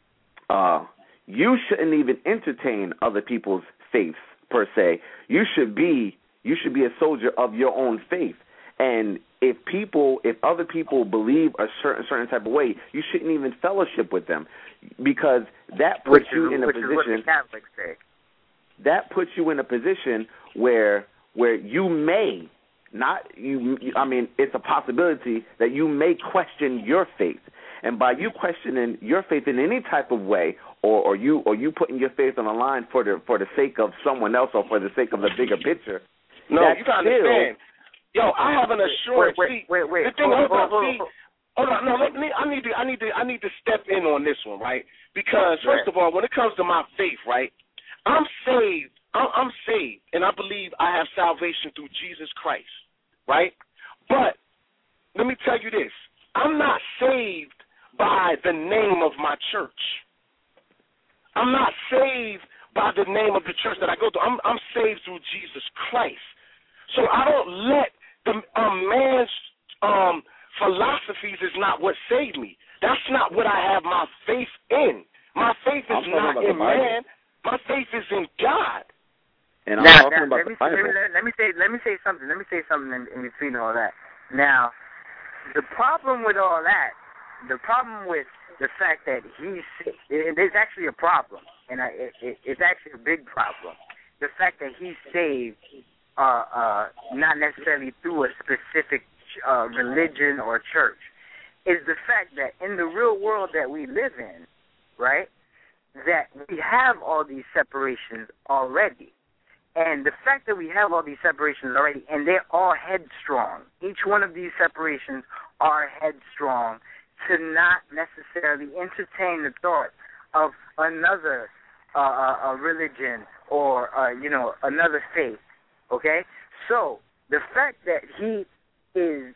you shouldn't even entertain other people's faiths per se. You should be a soldier of your own faith. And if other people believe a certain type of way, you shouldn't even fellowship with them, because that puts you in a position. What the Catholics say. That puts you in a position where you may not. I mean, it's a possibility that you may question your faith. And by you questioning your faith in any type of way, or you putting your faith on the line for the sake of someone else or for the sake of the bigger picture, no, you gotta understand. Yo, I have an assurance. Wait. The thing hold on. No, I need to step in on this one, right? Because first of all, when it comes to my faith, right, I'm saved. I'm saved, and I believe I have salvation through Jesus Christ, right? But let me tell you this: I'm not saved by the name of my church. I'm not saved by the name of the church that I go to. I'm saved through Jesus Christ. So I don't let the man's philosophies is not what saved me. That's not what I have my faith in. My faith is not in man. My faith is in God. And I'm talking about the Bible. Let me say something. Let me say something in between all that. Now, the problem with all that, the problem with the fact that there's actually a problem, and it's actually a big problem. The fact that he's saved, not necessarily through a specific religion or church, is the fact that in the real world that we live in, right, that we have all these separations already. And the fact that we have all these separations already, and they're all headstrong, each one of these separations are headstrong to not necessarily entertain the thought of another a religion or, another faith, okay? So the fact that he is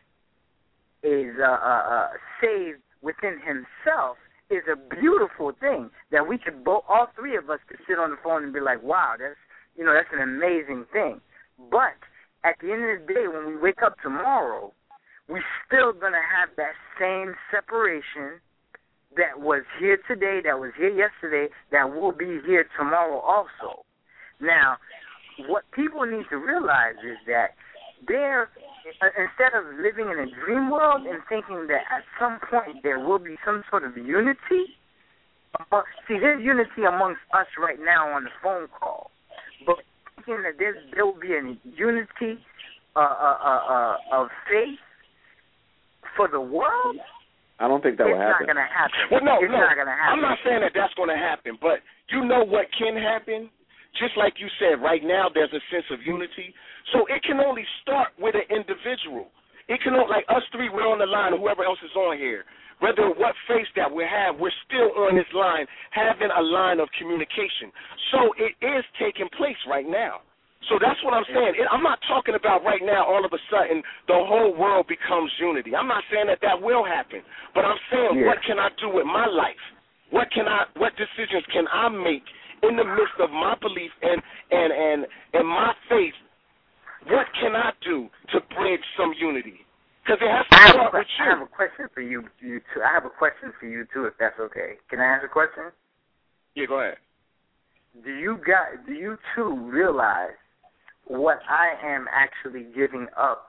saved within himself is a beautiful thing that we could all three of us could sit on the phone and be like, wow, that's an amazing thing. But at the end of the day, when we wake up tomorrow, we're still going to have that same separation that was here today, that was here yesterday, that will be here tomorrow also. Now, what people need to realize is that instead of living in a dream world and thinking that at some point there will be some sort of unity, see, there's unity amongst us right now on the phone call. But thinking that there will be a unity of faith for the world, I don't think that will happen. It's not going to happen. Well, no, not going to happen. I'm not saying that that's going to happen, but you know what can happen? Just like you said, right now there's a sense of unity. So it can only start with an individual. It can only, like us three, we're on the line, whoever else is on here. Whether what face that we have, we're still on this line, having a line of communication. So it is taking place right now. So that's what I'm saying. I'm not talking about right now all of a sudden the whole world becomes unity. I'm not saying that will happen. But I'm saying what can I do with my life? What decisions can I make in the midst of my belief and my faith? What can I do to bridge some unity? Because it has to start with you. I have a question for you too. I have a question for you too, if that's okay. Can I ask a question? Yeah, go ahead. Do you two realize what I am actually giving up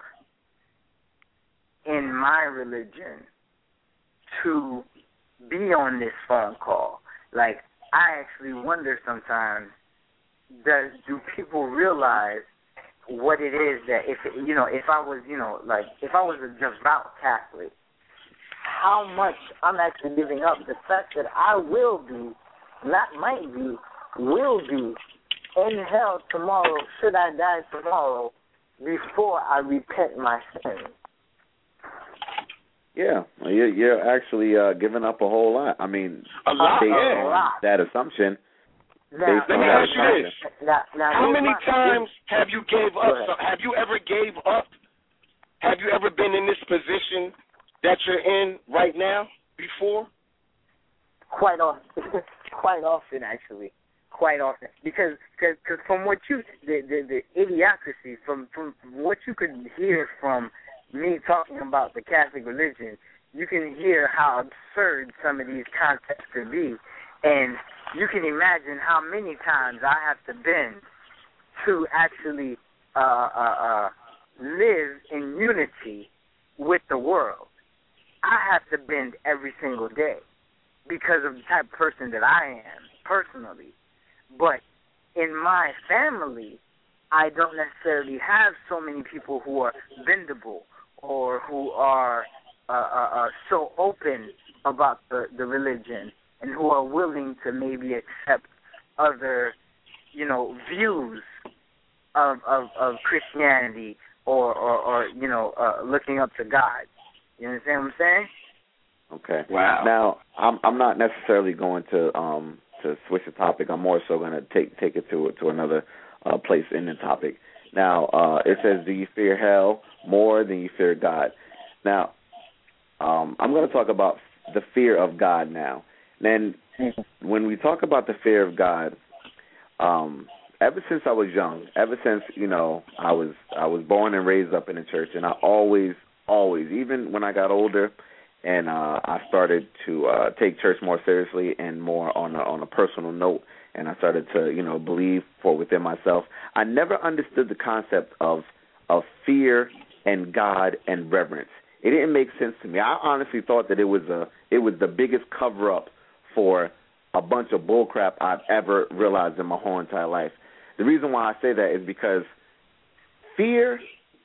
in my religion to be on this phone call? Like, I actually wonder sometimes do people realize what it is that if I was if I was a devout Catholic, how much I'm actually giving up? The fact that I will be, not might be, will be in hell tomorrow, should I die tomorrow, before I repent my sins. Yeah, you're actually giving up a whole lot. I mean, a lot, based on that assumption. Now, let me ask you this: how many times have you gave up? Have you ever gave up? Have you ever been in this position that you're in right now before? Quite often, quite often, actually. Quite often, because from what the idiocracy, from what you could hear from me talking about the Catholic religion, you can hear how absurd some of these concepts could be, and you can imagine how many times I have to bend to actually live in unity with the world. I have to bend every single day because of the type of person that I am personally. But in my family, I don't necessarily have so many people who are bendable or who are so open about the religion and who are willing to maybe accept other, views of Christianity or looking up to God. You understand what I'm saying? Okay. Wow. Now, I'm not necessarily going to switch the topic. I'm more so going to take it to another place in the topic. Now, it says, do you fear hell more than you fear God? Now, I'm going to talk about the fear of God now. Then when we talk about the fear of God, ever since I was young, ever since, I was born and raised up in the church, and I always, even when I got older and I started to take church more seriously and more on a personal note, and I started to, believe within myself, I never understood the concept of fear and God and reverence. It didn't make sense to me. I honestly thought that it was the biggest cover-up for a bunch of bullcrap I've ever realized in my whole entire life. The reason why I say that is because fear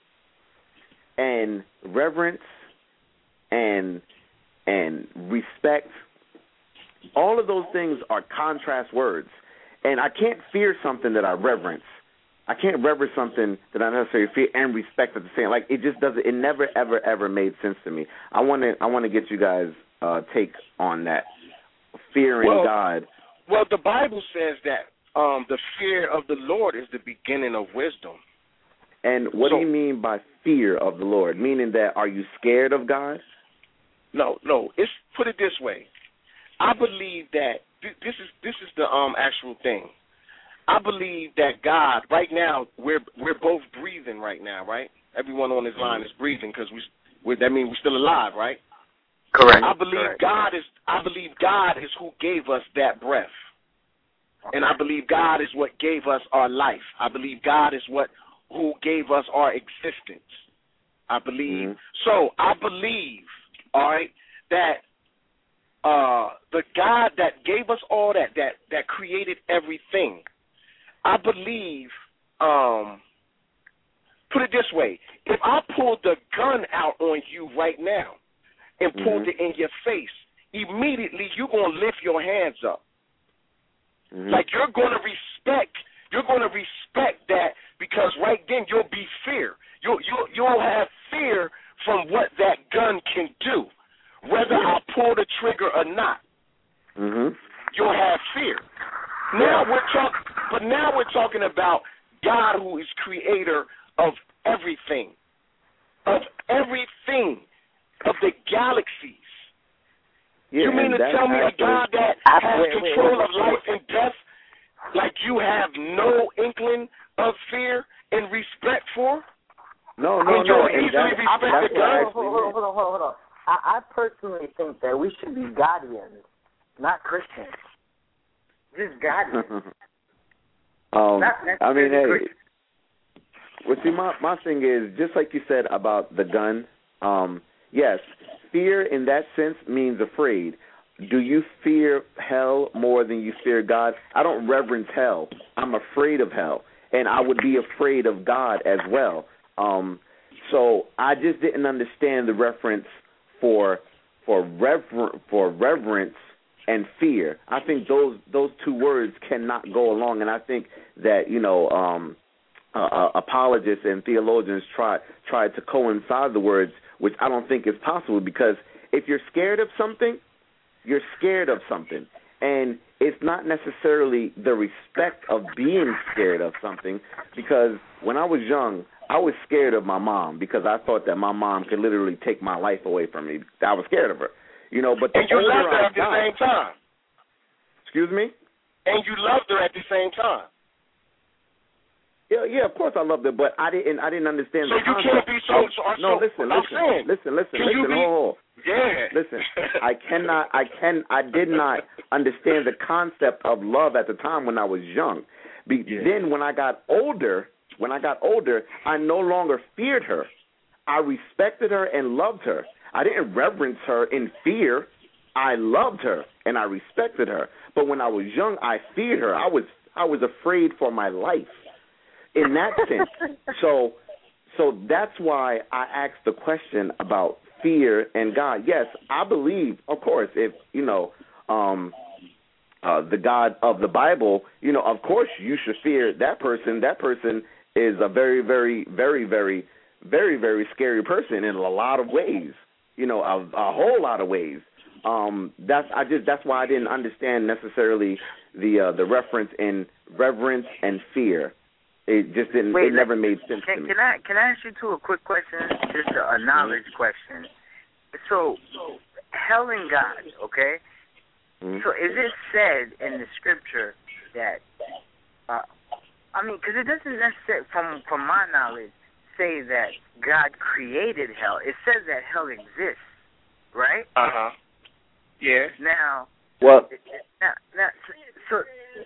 and reverence and respect, all of those things are contrast words. And I can't fear something that I reverence. I can't reverence something that I necessarily fear and respect at the same. Like, it just doesn't. It never, ever made sense to me. I want to get you guys' take on that. Fearing God. Well, the Bible says that the fear of the Lord is the beginning of wisdom. And what do you mean by fear of the Lord? Meaning that, are you scared of God? No. It's, put it this way. I believe that this is the actual thing. I believe that God, right now, we're both breathing right now, right? Everyone on this line is breathing because that means we're still alive, right? Correct. I believe God is who gave us that breath. Okay. And I believe God is what gave us our life. I believe God is who gave us our existence. I believe. Mm-hmm. So I believe, all right, that the God that gave us all that created everything, I believe, put it this way, if I pulled the gun out on you right now and pulled it in your face, immediately you're going to lift your hands up. Mm-hmm. Like you're going to respect that, because right then you'll be fear. You'll have fear from what that gun can do, whether I pull the trigger or not. Mm-hmm. You'll have fear. Now we're talking about God, who is creator of everything, of the galaxies. Yeah, you mean to tell me a God that has control of life and death, like you have no inkling of fear and respect for? No. Hold on. I personally think that we should be Godians, not Christians. Just Godians. I mean, hey. Well, see, my thing is, just like you said about the gun, yes, fear in that sense means afraid. do you fear hell more than you fear God? I don't reverence hell. I'm afraid of hell, and I would be afraid of God as well. So I just didn't understand the reference for reverence and fear. I think those two words cannot go along, and I think that apologists and theologians try to coincide the words, which I don't think is possible, because if you're scared of something, you're scared of something. And it's not necessarily the respect of being scared of something, because when I was young, I was scared of my mom because I thought that my mom could literally take my life away from me. I was scared of her. But the and you older loved her I at the got, same time. Excuse me? And you loved her at the same time. Yeah, of course I loved her, but I didn't understand so the concept. You can't be so No, listen. Hold on. Yeah. Listen, I did not understand the concept of love at the time when I was young. Then when I got older, I no longer feared her. I respected her and loved her. I didn't reverence her in fear. I loved her and I respected her. But when I was young, I feared her. I was afraid for my life. In that sense, so that's why I asked the question about fear and God. Yes, I believe, of course, if the God of the Bible, of course you should fear that person. That person is a very, very, very, very, very, very scary person in a lot of ways. A whole lot of ways. That's why I didn't understand necessarily the reference in reverence and fear. It just didn't. It never made sense to me. Can I ask you a quick question? Just a knowledge question. So, hell and God, okay? Mm-hmm. So, is it said in the scripture that? Because it doesn't necessarily, from my knowledge, say that God created hell. It says that hell exists, right? Yeah. Now. Well. So.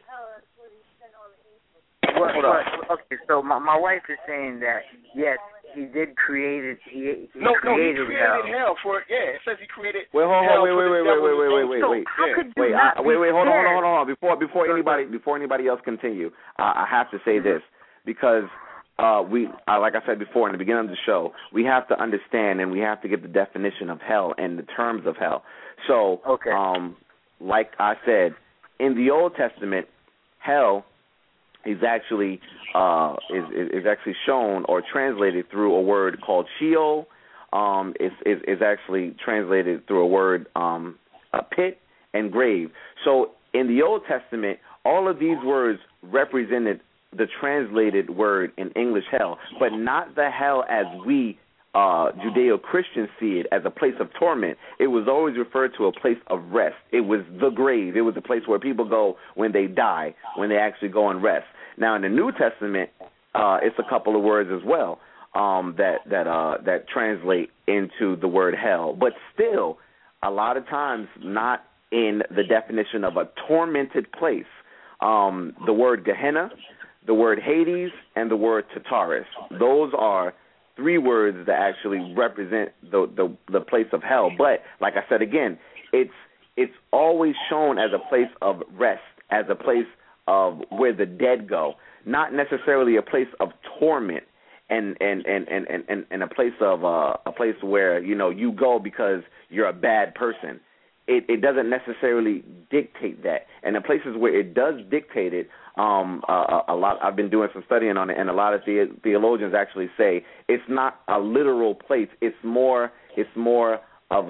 Okay, so my wife is saying that yes, he did create it. He created hell for it. Yeah, it says he created. Wait, hold on, wait. How could you not be hold on. Before anybody else continue, I have to say this because like I said before in the beginning of the show, we have to understand and we have to get the definition of hell and the terms of hell. So, like I said, in the Old Testament, hell is actually shown or translated through a word called Sheol. Is actually translated through a word a pit and grave. So in the Old Testament, all of these words represented the translated word in English hell, but not the hell as we Judeo-Christians see it, as a place of torment. It was always referred to a place of rest. It was the grave. It was the place where people go when they die, when they actually go and rest. Now, in the New Testament, it's a couple of words as well that translate into the word hell, but still, a lot of times not in the definition of a tormented place. The word Gehenna, the word Hades, and the word Tartarus. Those are three words that actually represent the place of hell. But like I said again, it's always shown as a place of rest, as a place of where the dead go, not necessarily a place of torment and a place where you go because you're a bad person. It doesn't necessarily dictate that. And the places where it does dictate it, a lot. I've been doing some studying on it, and a lot of theologians actually say it's not a literal place. It's more of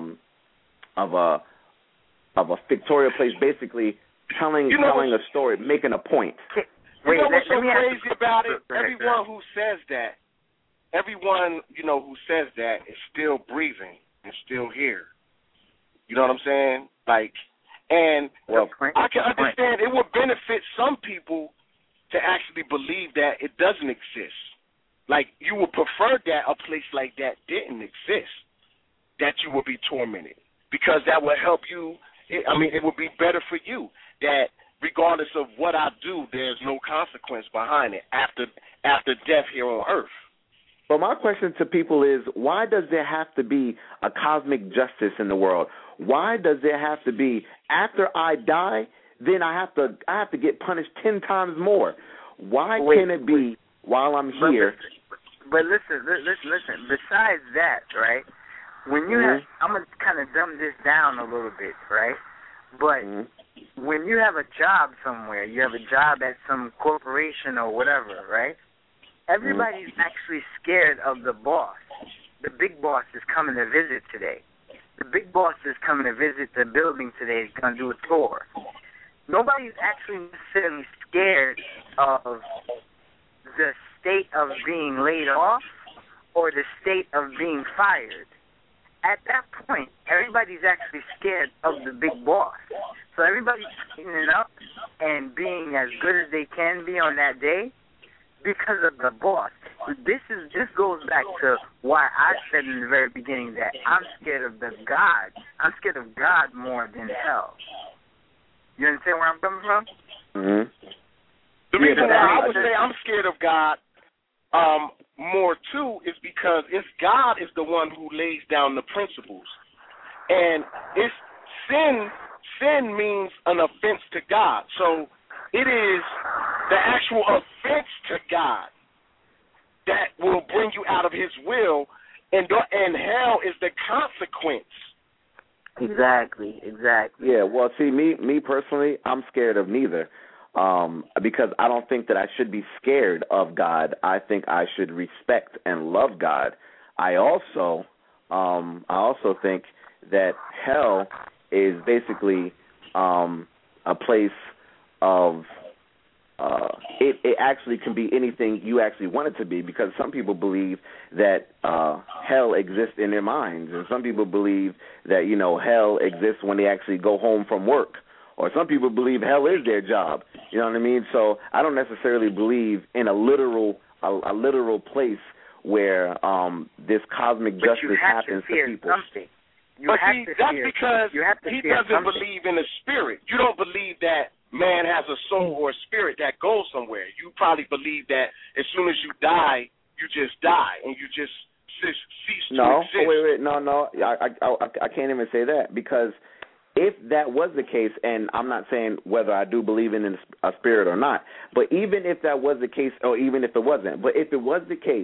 a fictorial place, basically telling a story, making a point. What's so crazy about it? Everyone who says that is still breathing and still here. You know what I'm saying? I can understand it would benefit some people to actually believe that it doesn't exist. Like, you would prefer that a place like that didn't exist, that you would be tormented, because that would help you. It would be better for you that regardless of what I do, there's no consequence behind it after death here on earth. But my question to people is, why does there have to be a cosmic justice in the world? Why does there have to be, after I die, then I have to get punished 10 times more? Why can't it be while I'm here? But listen. Besides that, right? When you have, I'm gonna kind of dumb this down a little bit, right? But when you have a job somewhere, you have a job at some corporation or whatever, right? Everybody's actually scared of the boss. The big boss is coming to visit today. The big boss is coming to visit the building today. He's going to do a tour. Nobody's actually necessarily scared of the state of being laid off or the state of being fired. At that point, everybody's actually scared of the big boss. So everybody's cleaning up and being as good as they can be on that day because of the boss. This goes back to why I said in the very beginning that I'm scared of the God. I'm scared of God more than hell. You understand where I'm coming from? The reason why I would say I'm scared of God more too is because it's God is the one who lays down the principles, and it's sin means an offense to God. So it is the actual offense to God that will bring you out of His will, and hell is the consequence. Exactly. Yeah, well, see, me personally, I'm scared of neither, because I don't think that I should be scared of God. I think I should respect and love God. I also think that hell is basically a place of it actually can be anything you actually want it to be, because some people believe that hell exists in their minds, and some people believe that, hell exists when they actually go home from work, or some people believe hell is their job. You know what I mean? So I don't necessarily believe in a literal place where this cosmic justice happens to people. That's because he doesn't believe in the spirit. You don't believe that man has a soul or a spirit that goes somewhere. You probably believe that as soon as you die, you just die and you just cease to exist. Wait. No. I can't even say that, because if that was the case, and I'm not saying whether I do believe in a spirit or not, but even if that was the case, or even if it wasn't, but if it was the case,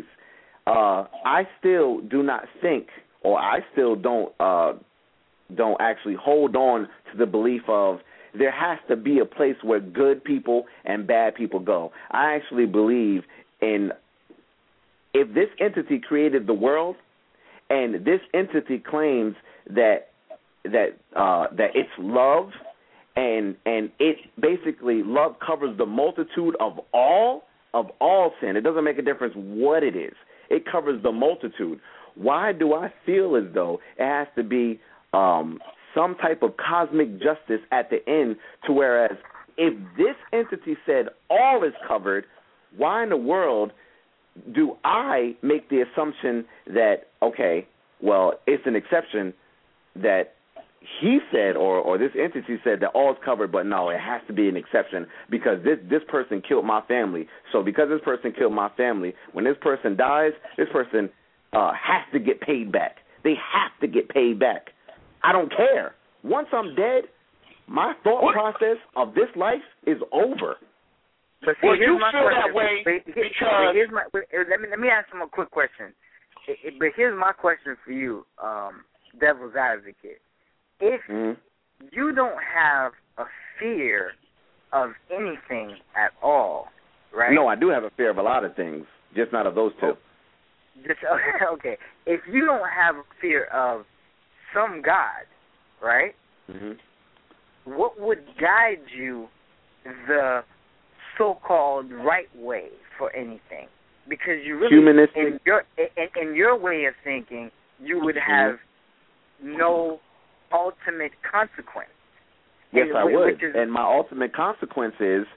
I still do not think, or I still don't actually hold on to the belief of there has to be a place where good people and bad people go. I actually believe in, if this entity created the world, and this entity claims that it's love, and it basically, love covers the multitude of all sin. It doesn't make a difference what it is. It covers the multitude. Why do I feel as though it has to be some type of cosmic justice at the end, to whereas if this entity said all is covered, why in the world do I make the assumption that, okay, well, it's an exception that he said, or this entity said that all is covered, but no, it has to be an exception because this person killed my family. So because this person killed my family, when this person dies, this person has to get paid back. They have to get paid back. I don't care. Once I'm dead, my thought process of this life is over. But see, you feel that way because... Let me ask him a quick question. But here's my question for you, devil's advocate. If you don't have a fear of anything at all, right? No, I do have a fear of a lot of things, just not of those two. Okay. If you don't have a fear of some God, right? What would guide you the so-called right way for anything? Because you really, humanistic, in your way of thinking, you would have no ultimate consequence. Yes, I would. And my ultimate consequence is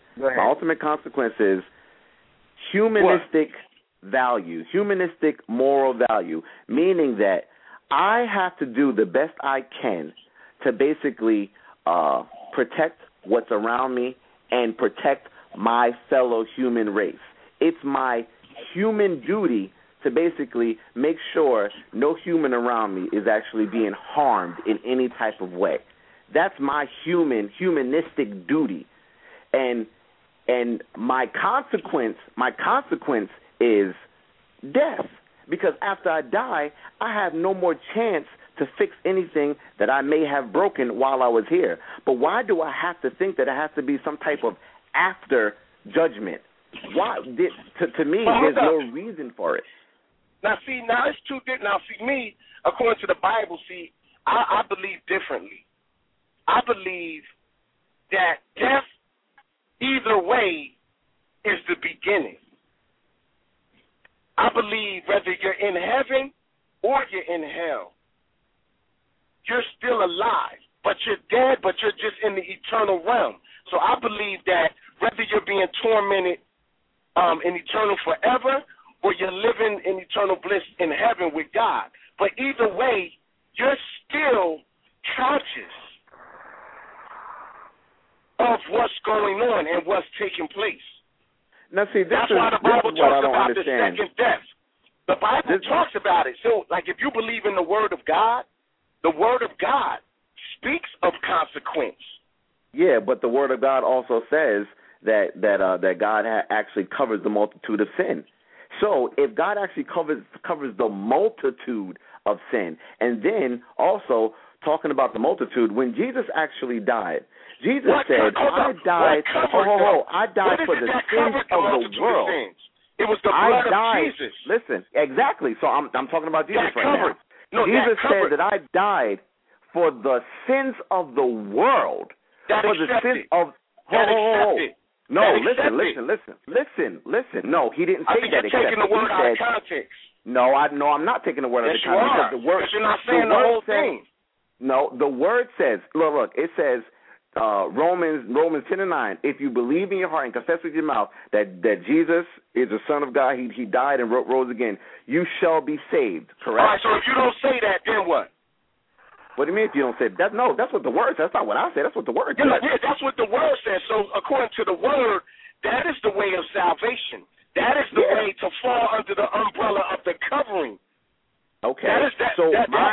humanistic value, humanistic moral value, meaning that I have to do the best I can to basically protect what's around me and protect my fellow human race. It's my human duty to basically make sure no human around me is actually being harmed in any type of way. That's my humanistic duty. And my consequence is death. Because after I die, I have no more chance to fix anything that I may have broken while I was here. But why do I have to think that it has to be some type of after judgment? Why? To me, there's no reason for it. Now, it's too different. Now, see, me, according to the Bible, I believe differently. I believe that death, either way, is the beginning. I believe whether you're in heaven or you're in hell, you're still alive, but you're dead, but you're just in the eternal realm. So I believe that whether you're being tormented in eternal forever or you're living in eternal bliss in heaven with God, but either way, you're still conscious of what's going on and what's taking place. Now, see, that's why the Bible talks about the second death. The Bible talks about it. So, like, if you believe in the Word of God, the Word of God speaks of consequence. Yeah, but the Word of God also says that God actually covers the multitude of sin. So, if God actually covers the multitude of sin, and then also talking about the multitude, when Jesus actually died, Jesus said, I died for the sins of the world. It was the blood of Jesus. Listen, exactly. So I'm talking about Jesus right now. Jesus said that I died for the sins of the world. For the sins of... No, listen. No, he didn't say that. You're taking the word out of context. No, I'm not taking the word out of context. Because you're not saying the whole thing. No, the word says, look, it says, Romans 10:9. If you believe in your heart and confess with your mouth that Jesus is the Son of God, he died and rose again, you shall be saved. Correct? All right. So if you don't say that, then what? What do you mean if you don't say that? No, that's what the word says. That's not what I say. That's what the word says. Yeah, that's what the word says. So according to the word, that is the way of salvation. That is the way to fall under the umbrella of the covering. Okay. So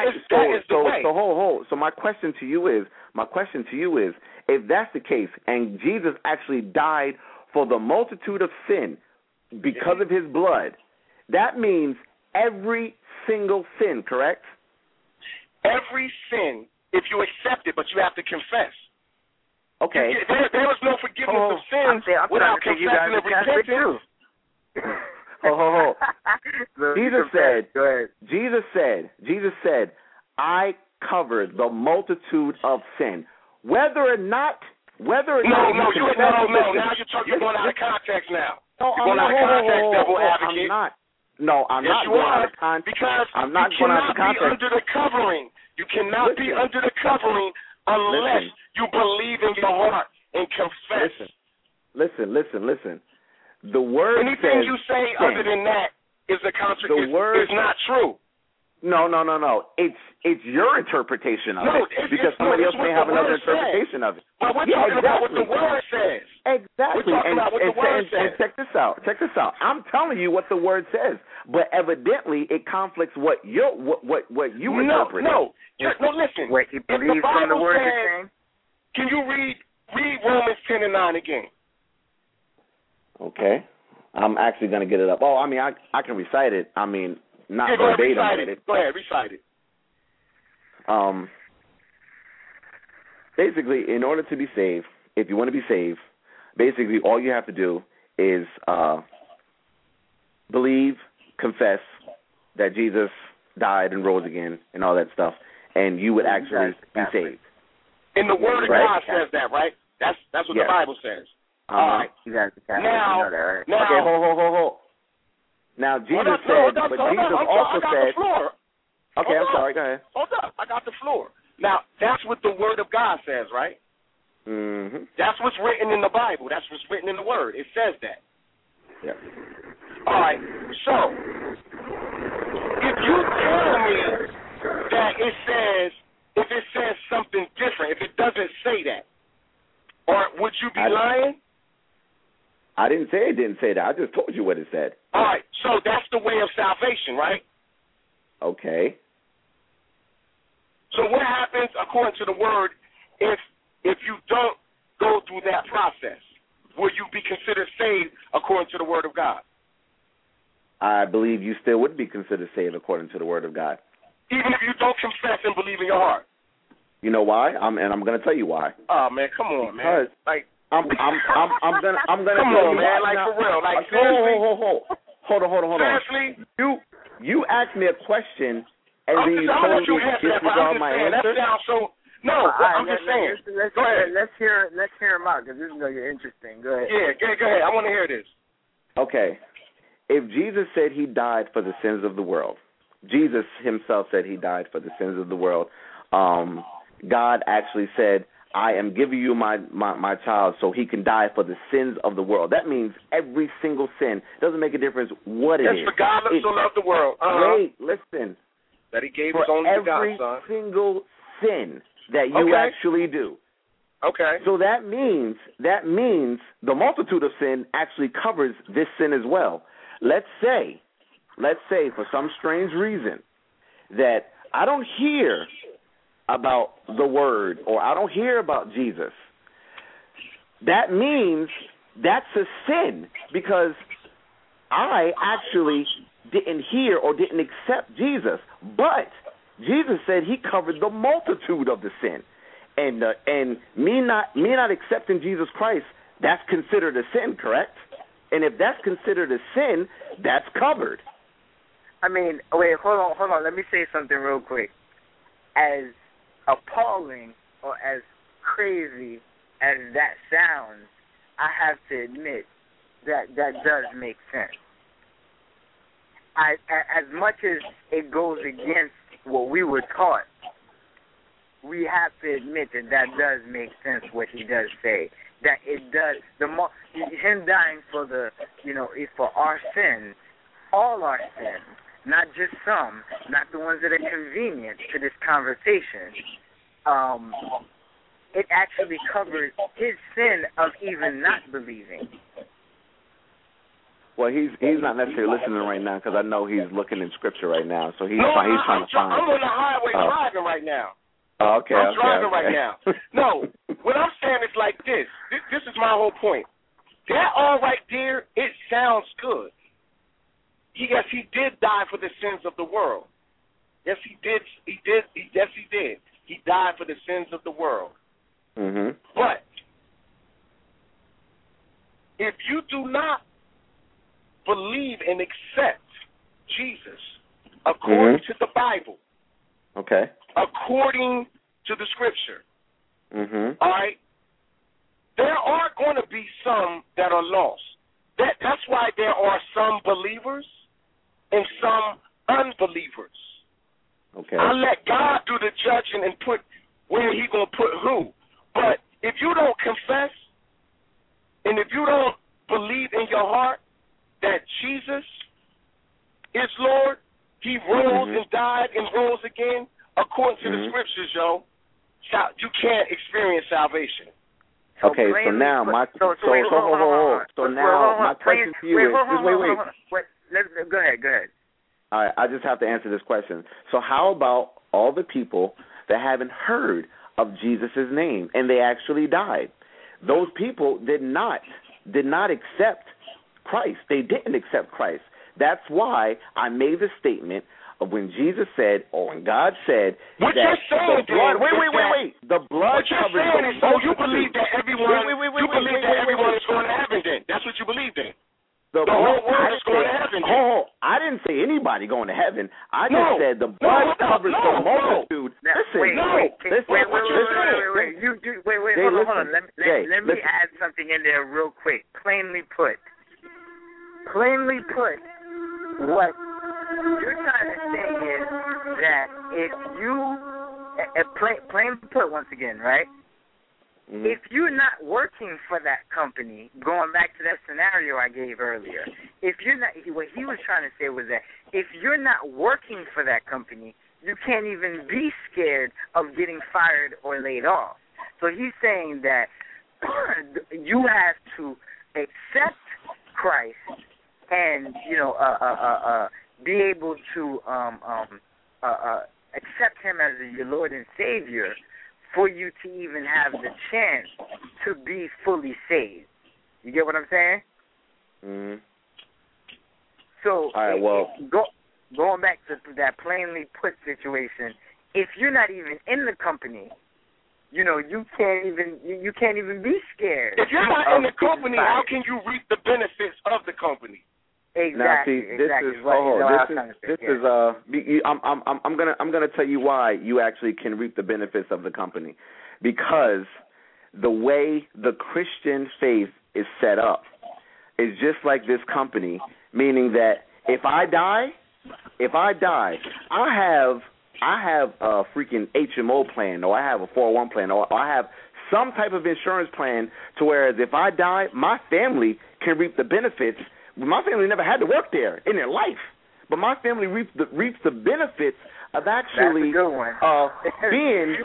my question to you is, if that's the case, and Jesus actually died for the multitude of sin because of his blood, that means every single sin, correct? Every sin, if you accept it, but you have to confess. Okay. There is no forgiveness of sins without confessing and repenting. Jesus said, I covered the multitude of sin. Whether or not now you're going out of context now. You're going out of context, devil advocate. I'm not going out of context. Because I'm not going out of context. You cannot be under the covering. You cannot be under the covering unless you believe in your heart and confess. Listen. The word anything says you say sin. other than that is a contradiction. It's not true. No. It's your interpretation of it. Because somebody else may have another interpretation of it. But we're talking about what the word says. Exactly. We're talking about what the word says. And check this out. I'm telling you what the word says, but evidently it conflicts what you interpret. No, listen. Wait, he believes from the word you're saying? Can you read Romans 10:9 again? Okay. I'm actually going to get it up. Oh, I mean, I can recite it. I mean, not verbatim. Go ahead, recite it. Basically, in order to be saved, if you want to be saved, basically all you have to do is believe, confess that Jesus died and rose again and all that stuff, and you would actually be saved. And the Word of God says that, right? That's what the Bible says. All right. You guys are now, okay, hold. Now, Jesus said, but Jesus also said... Okay, I'm sorry, go ahead. Hold up, I got the floor. Now, that's what the Word of God says, right? Mm-hmm. That's what's written in the Bible. That's what's written in the Word. It says that. Yeah. All right, so, if you tell me that if it says something different, if it doesn't say that, or would you be lying? I didn't say it didn't say that. I just told you what it said. All right, so that's the way of salvation, right? Okay. So what happens according to the word if you don't go through that process? Will you be considered saved according to the word of God? I believe you still would be considered saved according to the word of God. Even if you don't confess and believe in your heart. You know why? I'm going to tell you why. Oh man, come on, man. Like I'm gonna come tell on, you man. why. Like now, for real. Like seriously. Hold on. Seriously. You asked me a question and then you totally totally disregard my answer. That sounds so. No, I'm just saying. Go ahead. Let's hear him out because this is going to get interesting. Go ahead. Yeah, go ahead. I want to hear this. Okay. If Jesus said he died for the sins of the world, Jesus himself said he died for the sins of the world. God actually said, I am giving you my child so he can die for the sins of the world. That means every single sin. Doesn't make a difference what it is. For God so loved the world. Wait, listen. That he gave his only begotten every son. single sin that you actually do. Okay. So that means the multitude of sin actually covers this sin as well. Let's say for some strange reason that I don't hear about the word or I don't hear about Jesus. That means that's a sin because I actually didn't hear or didn't accept Jesus. But Jesus said he covered the multitude of the sin. And me not accepting Jesus Christ, that's considered a sin, correct? And if that's considered a sin, that's covered. I mean, wait, hold on. Let me say something real quick. As appalling or as crazy as that sounds, I have to admit that does make sense. As much as it goes against what we were taught, we have to admit that does make sense what he does say. That it does. Him dying for for our sins, all our sins, not just some, not the ones that are convenient to this conversation. It actually covers his sin of even not believing. Well, he's not necessarily listening right now because I know he's looking in Scripture right now. So he's trying to find. I'm on the highway driving right now. Oh, okay. I'm driving right now. No, what I'm saying is like this. This is my whole point. That all right there, it sounds good. Yes, he did die for the sins of the world. Yes, he did. Yes, he did. He died for the sins of the world. Mm-hmm. But if you do not believe and accept Jesus according to the Bible, okay, according to the Scripture, all right, there are going to be some that are lost. That's why there are some believers and some unbelievers. Okay. I let God do the judging and put where he going to put who. But if you don't confess and if you don't believe in your heart that Jesus is Lord, he rose and died and rose again, according to the Scriptures, you can't experience salvation. Okay, so now my question to you is wait. Go ahead. All right, I just have to answer this question. So how about all the people that haven't heard of Jesus' name and they actually died? Those people did not accept Christ. They didn't accept Christ. That's why I made the statement of when Jesus said, or when God said, what that you're saying, the blood. Wait. The blood covers the multitude. So you believe that everyone. You believe that everyone is going to heaven. Then that's what you believe in. The whole world is going to heaven. I didn't say anybody going to heaven. I just said the blood covers the multitude. Listen. Wait. Hold on. Let me add something in there real quick. Plainly put, what you're trying to say is that if you, plainly put once again, right? Mm-hmm. If you're not working for that company, going back to that scenario I gave earlier, if you're not, what he was trying to say was that if you're not working for that company, you can't even be scared of getting fired or laid off. So he's saying that you have to accept Christ and be able to accept Him as your Lord and Savior for you to even have the chance to be fully saved. You get what I'm saying? Mm-hmm. So, all right, going back to that plainly put situation, if you're not even in the company, you can't even be scared. If you're not in the company, how can you reap the benefits of the company? Exactly. I'm gonna tell you why you actually can reap the benefits of the company, because the way the Christian faith is set up is just like this company, meaning that if I die, I have a freaking HMO plan, or I have a 401 plan, or I have some type of insurance plan to whereas if I die, my family can reap the benefits. My family never had to work there in their life, but my family reaps the benefits of actually being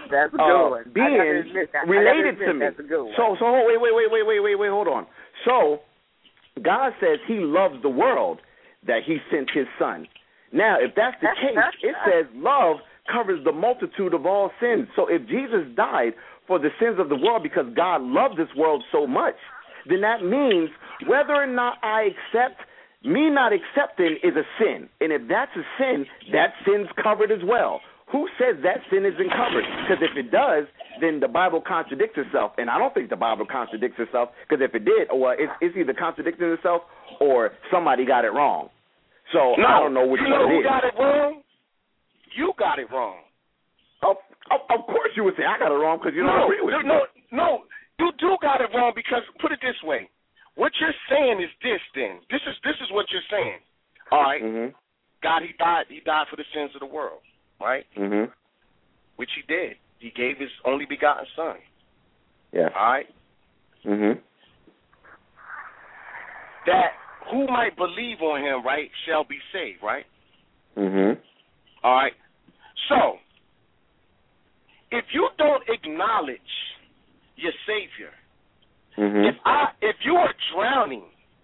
related to me. So wait, hold on. So God says He loves the world that He sent His Son. Now, if that's the case, it says love covers the multitude of all sins. So if Jesus died for the sins of the world because God loved this world so much, then that means whether or not I accept, me not accepting is a sin. And if that's a sin, that sin's covered as well. Who says that sin isn't covered? Because if it does, then the Bible contradicts itself. And I don't think the Bible contradicts itself, because if it did, it's either contradicting itself or somebody got it wrong. So no, I don't know which one it is. Who got it wrong? You got it wrong. Of course you would say I got it wrong because you don't agree with me. No, you do got it wrong because, put it this way, what you're saying is this then. This is what you're saying. All right? Mm-hmm. God, He died for the sins of the world, right? Mm-hmm. Which He did. He gave His only begotten Son. Yes. All right? Mm-hmm. That who might believe on Him, right, shall be saved, right? Mm-hmm. All right? So, if you don't acknowledge your Savior, mm-hmm. if you are drowning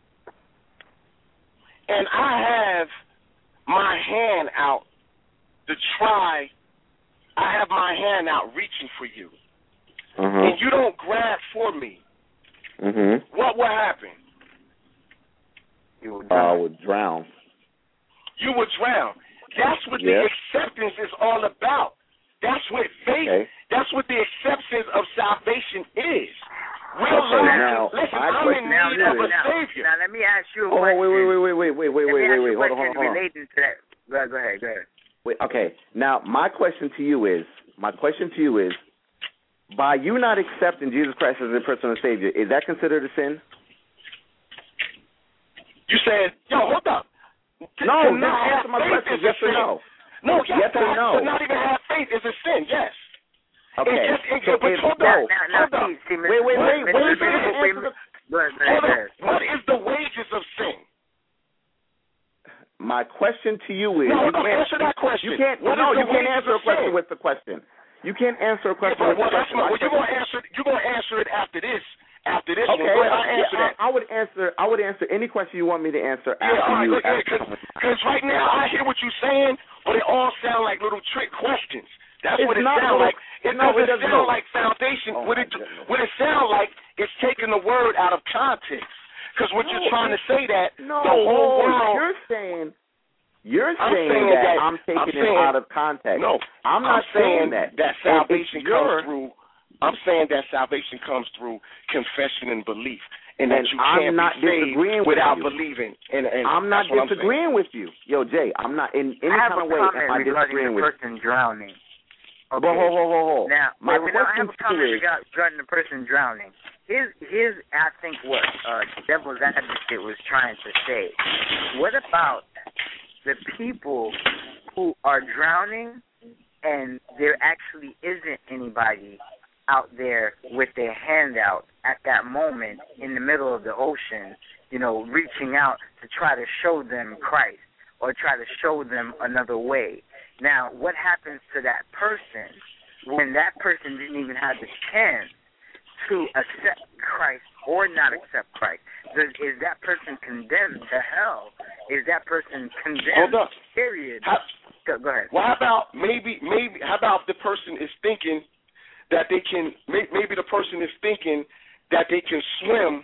and I have my hand out to try, I have my hand out reaching for you, mm-hmm. and you don't grab for me, mm-hmm. what will happen? You would drown. You would drown. That's what the acceptance is all about. That's what faith, that's what the acceptance of salvation is. I'm in need of a Savior. Now, let me ask you a question. Wait. Hold on. Relating to that. Go ahead. Wait, okay. Now, my question to you is, by you not accepting Jesus Christ as your personal Savior, is that considered a sin? You said, hold up. No, answer my question, yes or no. No, yes or no. To not even have faith is a sin, yes. Okay. Hold on. Wait. What is the wages of sin? My question to you is... No, answer that question. You can't answer a question with the question. You can't answer a question with the question. Well, you're going to answer it after this. Okay, I'll answer that. I would answer any question you want me to answer after you. Because right now I hear what you're saying, but it all sound like little trick questions. That's what it sounds like. It doesn't sound like foundation. What it sounds like is taking the word out of context. Because what you're trying to say that the whole world. You're saying that I'm taking it out of context. No, I'm not saying that. That salvation comes through. I'm saying that salvation comes through confession and belief, and that you can't be saved without believing. And I'm not disagreeing with you, yo, Jay. I'm not in any kind of way. Am I disagreeing with you? Person drowning. Okay. But hold. Now, I have a comment regarding the person drowning. Here's I think what Devil's Advocate was trying to say. What about the people who are drowning and there actually isn't anybody out there with their hand out at that moment in the middle of the ocean, reaching out to try to show them Christ or try to show them another way? Now, what happens to that person when that person didn't even have the chance to accept Christ or not accept Christ? Is that person condemned to hell? Is that person condemned? Hold up. Period. Go ahead. Well, how about maybe how about the person is thinking that they can maybe the person is thinking that they can swim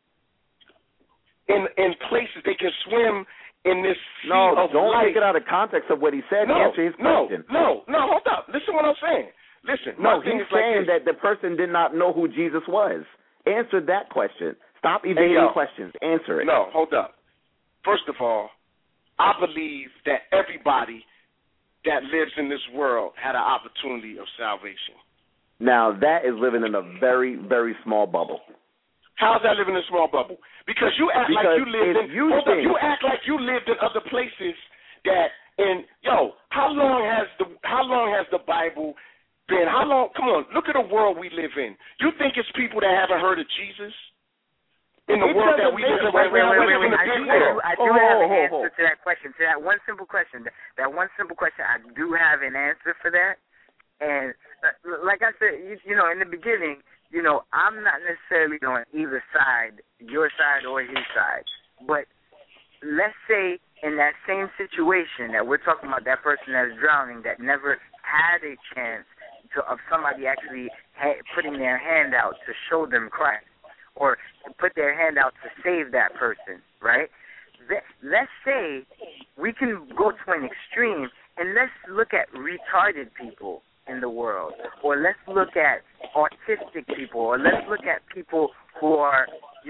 in places, they can swim in this sea of don't life. take it out of context of what he said. Answer his question. No, hold up. Listen what I'm saying. Listen. No, he's saying that the person did not know who Jesus was. Answer that question. Stop evading questions. Answer it. No, hold up. First of all, I believe that everybody that lives in this world had an opportunity of salvation. Now, that is living in a very, very small bubble. How's that living in a small bubble? Because you act like you lived in. You act like you lived in other places that. And how long has the Bible been? How long? Come on, look at the world we live in. You think it's people that haven't heard of Jesus? In the world that we live in right now, I do have an answer to that question. To that one simple question. That one simple question. I do have an answer for that. And like I said, in the beginning, I'm not necessarily on either side, your side or his side. But let's say in that same situation that we're talking about, that person that's drowning, that never had a chance of somebody actually putting their hand out to show them Christ, or put their hand out to save that person, right? Let's say we can go to an extreme, and let's look at retarded people in the world, or let's look at autistic people, or let's look at people who are,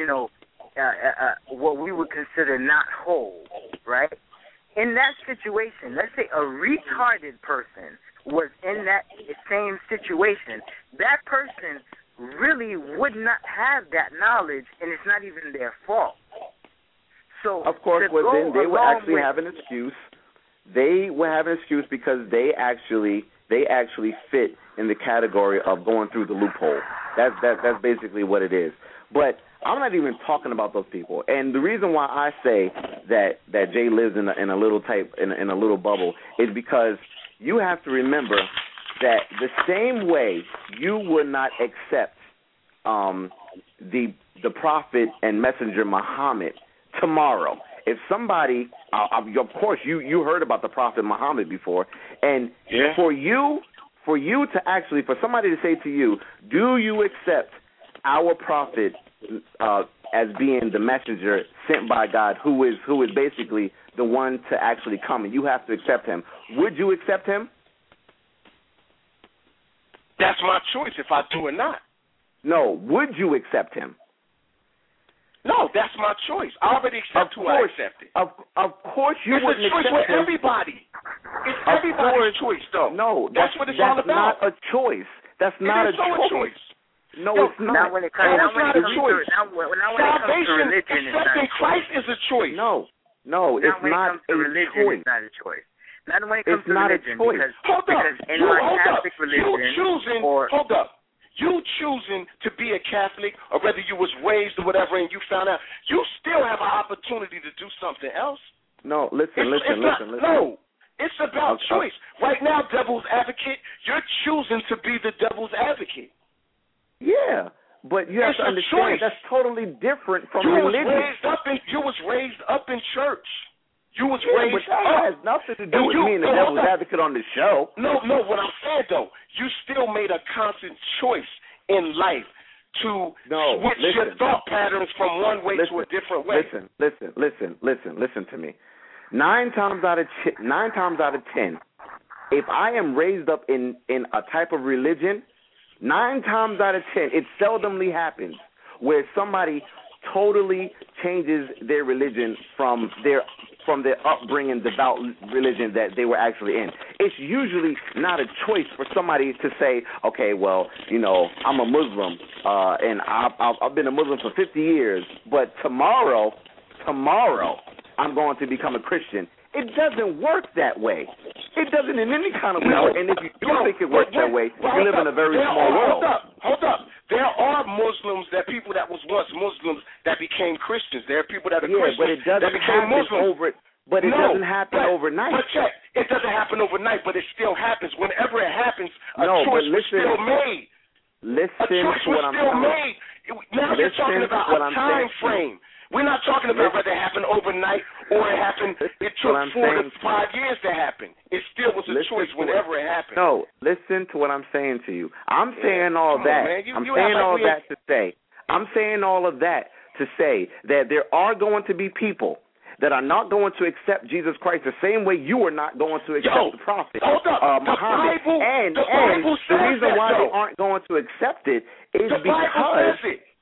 what we would consider not whole, right? In that situation, let's say a retarded person was in that same situation, that person really would not have that knowledge, and it's not even their fault. So, of course, then they would actually have an excuse. They would have an excuse because they actually fit in the category of going through the loophole. That's basically what it is. But I'm not even talking about those people. And the reason why I say that Jay lives in a little bubble is because you have to remember that the same way you would not accept the prophet and messenger Muhammad tomorrow. If somebody, of course, you heard about the prophet Muhammad before, and for somebody to say to you, do you accept our prophet as being the messenger sent by God, who is basically the one to actually come, and you have to accept him? Would you accept him? That's my choice if I do or not. No, would you accept him? No, that's my choice. I already accept who I accepted. Of course you wouldn't accept him. It's a choice for everybody. It's everybody's choice, though. No, that's what it's all about. That's not a choice. That's not a choice. No, it's not. Not when it comes to religion, accepting Christ is a choice. No, it's not a choice. It's not a choice. Not when it comes to religion, because in my Catholic religion, hold up. You choosing to be a Catholic, or whether you was raised or whatever, and you found out, you still have an opportunity to do something else. No, listen. No, it's about choice. Right now, devil's advocate, you're choosing to be the devil's advocate. Yeah, but you have to understand that's totally different from religion. You was raised up in church. You was but raised that up. has nothing to do with being the devil's advocate on the show. No, what I'm saying, though, you still made a constant choice in life to switch your thought patterns from one way to a different way. Listen to me. 9 times out of 10, if I am raised up in a type of religion, 9 times out of 10, it seldomly happens where somebody totally changes their religion from their upbringing, devout religion that they were actually in. It's usually not a choice for somebody to say, okay, well, I'm a Muslim, and I've been a Muslim for 50 years, but tomorrow, I'm going to become a Christian. It doesn't work that way. It doesn't in any kind of way. And if you do think it works that way, you live in a very small world. Hold up. There are Muslims, people that was once Muslims that became Christians. There are people that are Christians that became Muslims. But it doesn't happen overnight. But check, it doesn't happen overnight, but it still happens. Whenever it happens, a choice was still made. listen to what I'm still made. Now you're talking about a time frame. We're not talking about whether it happened overnight or it took 4 to 5 years to happen. It still was a choice whenever it happened. No, listen to what I'm saying to you. I'm saying all that. I'm saying all that to say. I'm saying all of that to say that there are going to be people that are not going to accept Jesus Christ the same way you are not going to accept the prophet Muhammad. And the reason why they aren't going to accept it is because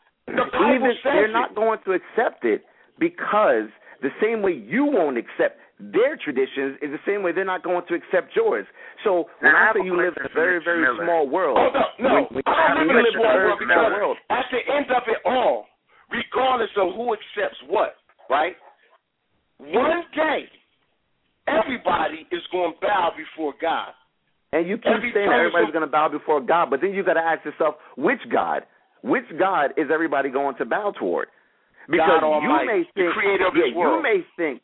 they're not going to accept it because the same way you won't accept their traditions is the same way they're not going to accept yours. So when I say you live in a very, very small world, I don't live in a small world because at the end of it all, regardless of who accepts what, right? One day, everybody is going to bow before God. And you keep saying everybody's going to bow before God, but then you got to ask yourself, which God? Which God is everybody going to bow toward? Because God Almighty, you may think, the creator of this world. You may think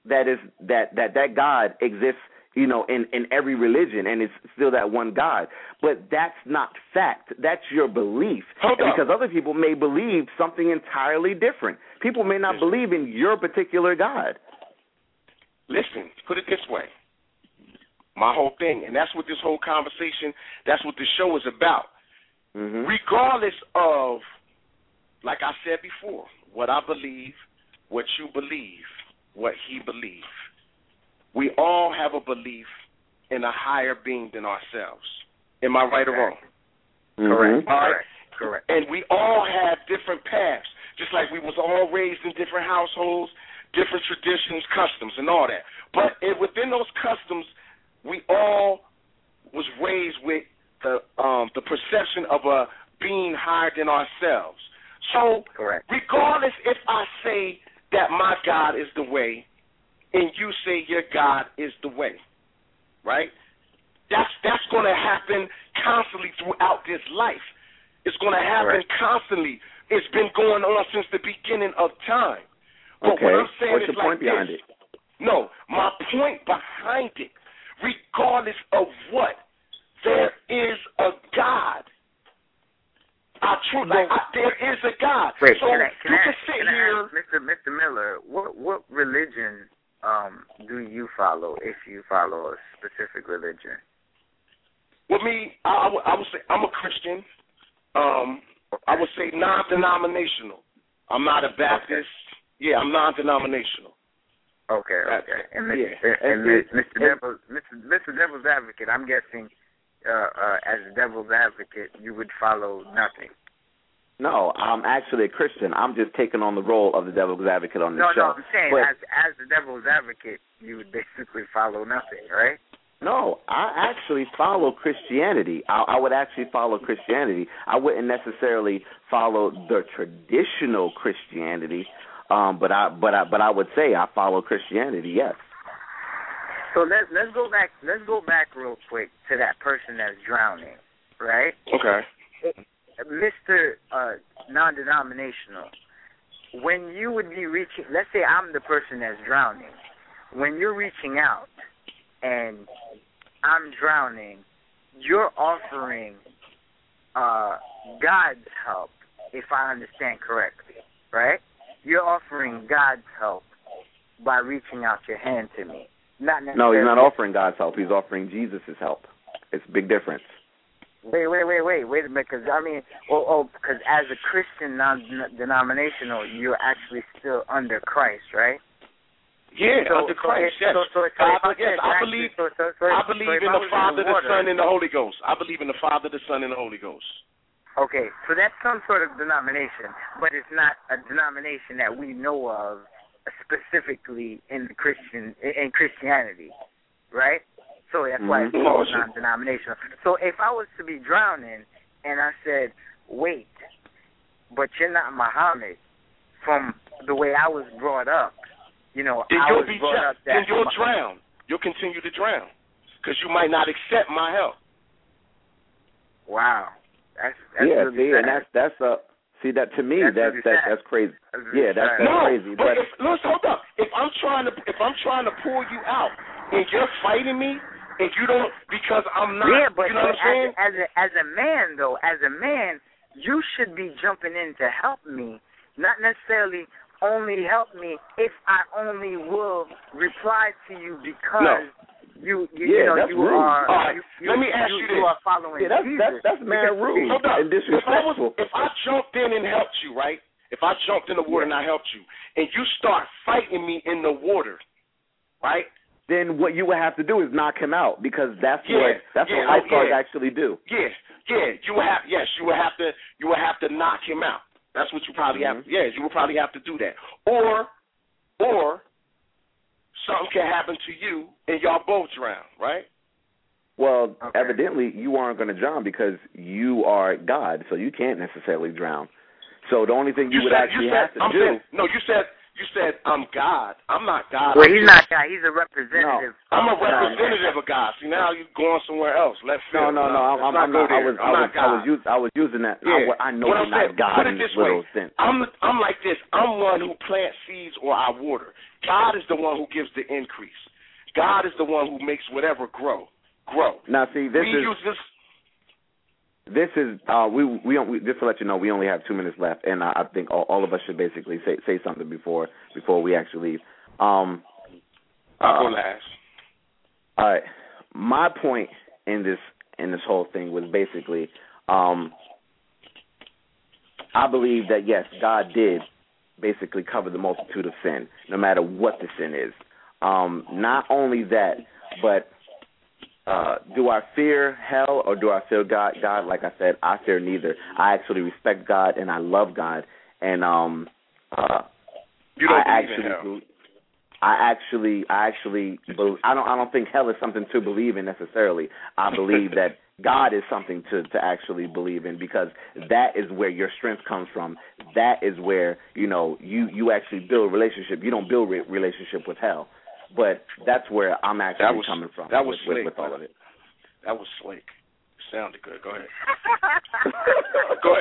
that God exists, in every religion, and it's still that one God. But that's not fact. That's your belief. Because other people may believe something entirely different. People may not believe in your particular God. Listen, put it this way. My whole thing, and that's what this whole conversation, that's what the show is about. Mm-hmm. Regardless of, like I said before, what I believe, what you believe, what he believes, we all have a belief in a higher being than ourselves. Am I right or wrong? Correct. All right? Correct. And we all have different paths, just like we was all raised in different households, different traditions, customs, and all that. But within those customs, we all was raised with the perception of a being higher than ourselves. So, regardless if I say that my God is the way, and you say your God is the way, right? That's going to happen constantly throughout this life. It's going to happen constantly. It's been going on since the beginning of time. But what I'm saying What's is the point behind it? No, my point behind it, regardless of what, there is a God. There is a God. Wait, so can I here. Ask Mr. Miller, what religion do you follow, if you follow a specific religion? With me, I would say I'm a Christian. I would say non-denominational. I'm not a Baptist. Yeah, I'm non-denominational. Okay. And Mr. Devil's Advocate, I'm guessing, as a Devil's Advocate, you would follow nothing. No, I'm actually a Christian. I'm just taking on the role of the Devil's Advocate on this show. No, I'm saying as the Devil's Advocate, you would basically follow nothing, right? No, I actually follow Christianity. I would actually follow Christianity. I wouldn't necessarily follow the traditional Christianity, but I would say I follow Christianity. Yes. So let's go back. Let's go back real quick to that person that's drowning, right? Okay. Mr. Non-denominational, when you would be reaching, let's say I'm the person that's drowning. When you're reaching out and I'm drowning, you're offering God's help, if I understand correctly, right? You're offering God's help by reaching out your hand to me. No, he's not offering God's help. He's offering Jesus' help. It's a big difference. Wait a minute, because because as a Christian non-denominational, you're actually still under Christ, right? Yeah, under Christ. Yes. I believe in the Father, the Son, and the Holy Ghost. I believe in the Father, the Son, and the Holy Ghost. Okay, so that's some sort of denomination, but it's not a denomination that we know of specifically in Christianity, right? So that's why it's called non-denominational. So if I was to be drowning and I said, wait, but you're not Muhammad, from the way I was brought up, then you'll drown. You'll continue to drown because you might not accept my help. Wow. That's yeah, really and that's that to me that's crazy. That's crazy. But hold up. If I'm trying to pull you out and you're fighting me and you don't, because I'm not. Yeah, but you know what I'm saying? As a man, you should be jumping in to help me, not necessarily only help me if I only will reply to you because you let me ask you this. You are following Jesus. That's mad rude and disrespectful. If I jumped in and helped you, right? If I jumped in the water and I helped you, and you start fighting me in the water, right? Then what you would have to do is knock him out, because that's what lifeguards actually do. Yeah. You would have to knock him out. That's what you probably have. Yeah, you would probably have to do that. Or something can happen to you and y'all both drown, right? Well, evidently you aren't going to drown because you are God, so you can't necessarily drown. So the only thing you would actually have to do. You said I'm God. I'm not God. Well, he's not God. He's a representative. No, I'm a representative of God. See, now you're going somewhere else. Left field. No. I'm not God. I was using that. Yeah. I know you're not God in this literal sense. I'm like this. I'm one who plants seeds or I water. God is the one who gives the increase. God is the one who makes whatever grow. Now, see, this is just to let you know, we only have 2 minutes left, and I think all of us should basically say something before we actually leave. I'll go last. All right. My point in this whole thing was basically, I believe that yes, God did basically cover the multitude of sin, no matter what the sin is. Not only that, but do I fear hell or do I fear God? God, like I said, I fear neither. I actually respect God and I love God, and you don't believe in hell. I don't think hell is something to believe in necessarily. I believe that God is something to actually believe in, because that is where your strength comes from. That is where you actually build a relationship. You don't build relationship with hell. But that's where I'm actually coming from. That was slick, with all of it. That was slick. It sounded good. Go ahead. Go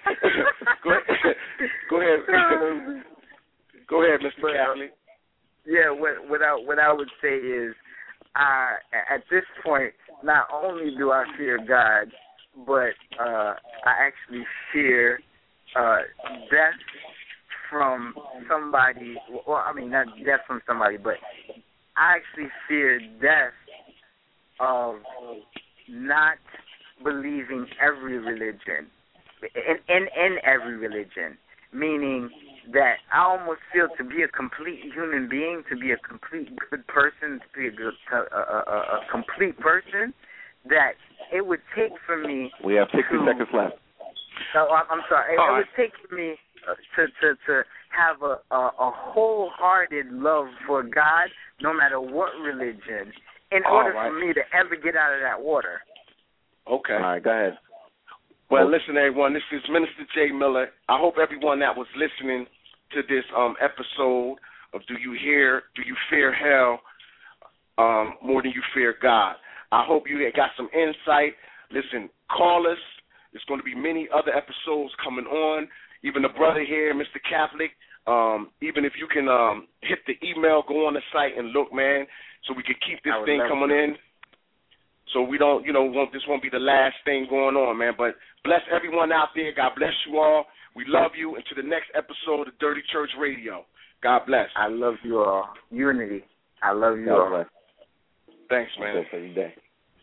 ahead, Mr. Cavalier. Yeah, what I would say is, at this point, not only do I fear God, but I actually fear death from somebody. Well, I mean, not death from somebody, but I actually fear death of not believing every religion, in every religion, meaning that I almost feel to be a complete human being, to be a complete good person, to be a complete person, that it would take for me. We have 60 seconds left. No, I'm sorry. It would take for me to have a wholehearted love for God, no matter what religion, in order for me to ever get out of that water. Okay. All right, go ahead. Well, listen, everyone. This is Minister Jay Miller. I hope everyone that was listening to this episode of Do You Fear Hell more than you fear God? I hope you got some insight. Listen, call us. There's going to be many other episodes coming on. Even the brother here, Mr. Catholic, even if you can hit the email, go on the site and look, man, so we can keep this thing coming in. So we don't, this won't be the last thing going on, man. But bless everyone out there. God bless you all. We love you. Until the next episode of Dirty Church Radio. God bless. I love you all. Unity. I love you all. Bless. Thanks, man. Bless every day.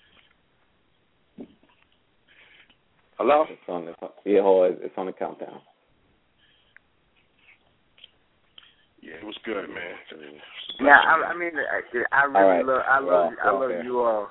Hello? It's on the countdown. Yeah, it was good, man. Yeah, I mean, I really love you all.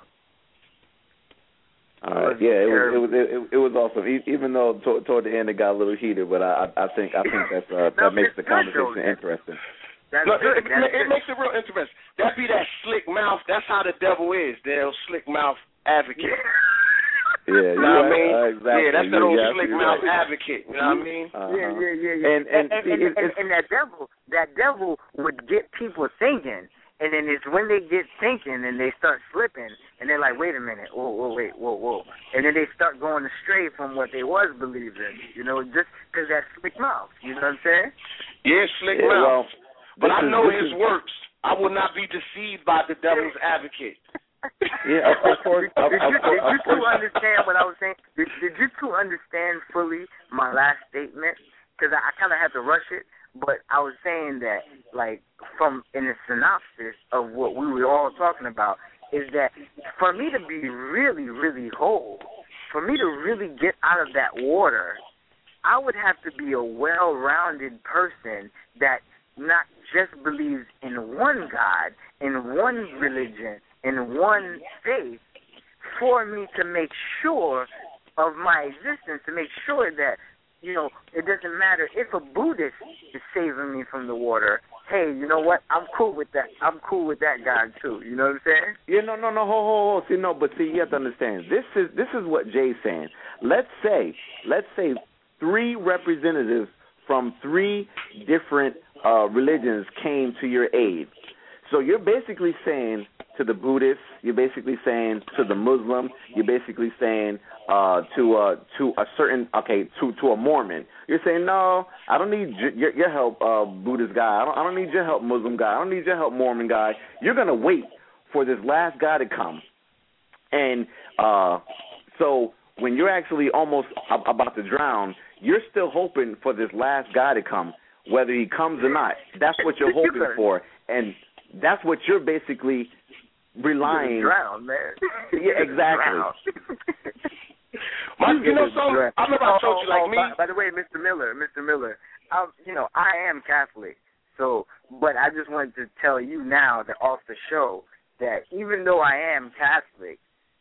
All right. Yeah, it was awesome. Even though toward the end it got a little heated, but I think that makes the conversation interesting. It makes it real interesting. That be that slick mouth. That's how the devil is. The slick mouth advocate. Yeah, you know what I mean? Exactly. Yeah, that's that old slick mouth advocate. You know what I mean? Yeah. And that devil would get people thinking. And then it's when they get thinking and they start slipping, and they're like, wait a minute, whoa. And then they start going astray from what they was believing, just because that slick mouth. You know what I'm saying? Yeah, slick mouth. But I know his works. I will not be deceived by the devil's advocate. Yeah, of course. Did you two understand what I was saying? Did you two understand fully my last statement? Because I kind of had to rush it, but I was saying that, like, from in the synopsis of what we were all talking about, is that for me to be really, really whole, for me to really get out of that water, I would have to be a well-rounded person that not just believes in one God, in one religion, in one faith, for me to make sure of my existence, to make sure that, you know, it doesn't matter if a Buddhist is saving me from the water. Hey, you know what? I'm cool with that. I'm cool with that God too. You know what I'm saying? Yeah, no, hold. See, you have to understand. This is what Jay's saying. Let's say 3 representatives from 3 different religions came to your aid. So you're basically saying to the Buddhist, you're basically saying to the Muslim, you're basically saying to a Mormon. You're saying, no, I don't need your help, Buddhist guy. I don't need your help, Muslim guy. I don't need your help, Mormon guy. You're gonna wait for this last guy to come, and so when you're actually almost about to drown, you're still hoping for this last guy to come, whether he comes or not. That's what you're hoping for, and that's what you're basically relying. Drown, man. Yeah, exactly. You know something? I remember I told you, like me. By the way, Mr. Miller, I am Catholic, but I just wanted to tell you now that off the show that even though I am Catholic,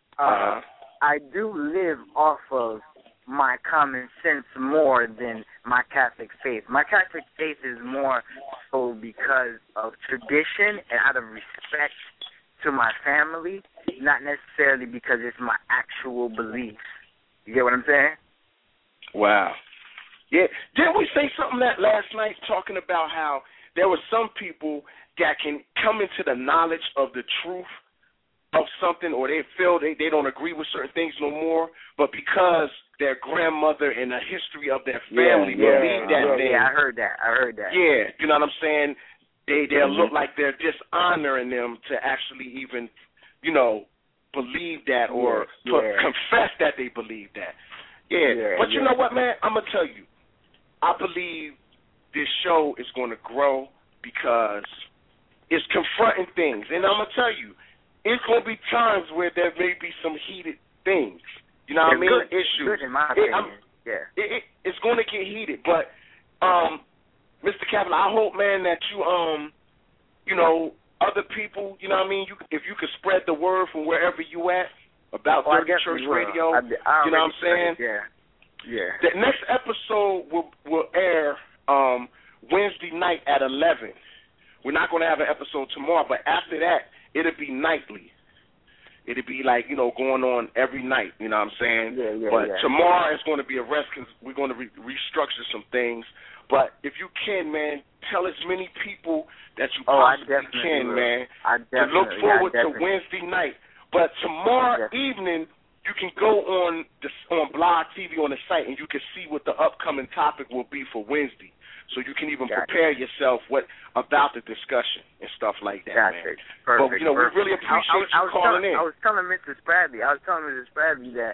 I do live off of my common sense more than my Catholic faith. My Catholic faith is more so because of tradition and out of respect to my family, not necessarily because it's my actual beliefs. You get what I'm saying? Wow. Yeah. Didn't we say something that last night talking about how there were some people that can come into the knowledge of the truth of something, or they feel they don't agree with certain things no more, but because their grandmother and the history of their family believe that thing. Yeah, I heard that. Yeah, you know what I'm saying? They'll look like they're dishonoring them to actually even, you know, believe that or confess that they believe that. But you know what, man? I'm going to tell you, I believe this show is going to grow because it's confronting things. And I'm going to tell you, it's going to be times where there may be some heated things. You know what I mean? Issues. Good in my opinion. It's going to get heated. But, Mr. Kaplan, I hope, man, that you know, other people, you know what I mean, if you could spread the word from wherever you at about Dirty Church Radio, you know what I'm saying? Yeah. The next episode will air Wednesday night at 11. We're not going to have an episode tomorrow, but after that, it'll be nightly. It'll be like, you know, going on every night, you know what I'm saying? But tomorrow it's going to be a rest because we're going to restructure some things. But if you can, man, tell as many people that you possibly can, man. To look forward to Wednesday night. But tomorrow evening, you can go on Blog TV on the site, and you can see what the upcoming topic will be for Wednesday. So you can even prepare yourself about the discussion and stuff like that, man. Perfect. But, you know, we really appreciate you calling in. I was telling Mrs. Bradley that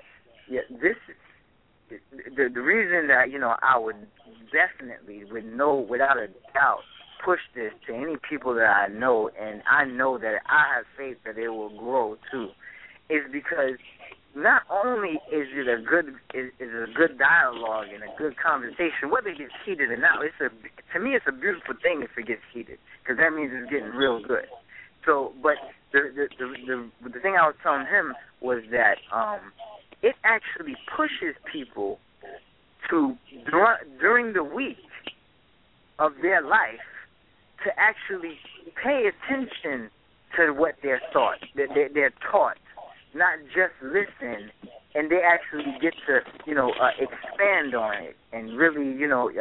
the reason that, you know, I would definitely, without a doubt, push this to any people that I know, and I know that I have faith that it will grow too, is because not only is it a good dialogue and a good conversation, whether it gets heated or not. To me, it's a beautiful thing if it gets heated, because that means it's getting real good. So, but the thing I was telling him was that it actually pushes people to during the week of their life to actually pay attention to what they're taught. Not just listen, and they actually get to, you know, expand on it and really, you know,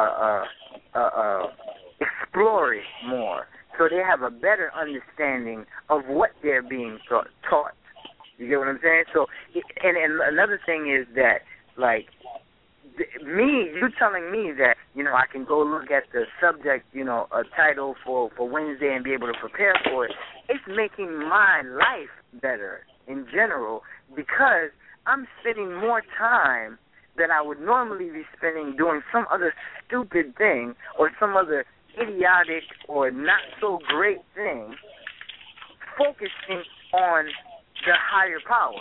explore it more, so they have a better understanding of what they're being taught. You get what I'm saying? So, and another thing is that, like, you telling me that, I can go look at the subject, a title for Wednesday and be able to prepare for it, it's making my life better in general because I'm spending more time that I would normally be spending doing some other stupid thing or some other idiotic or not so great thing, focusing on the higher power.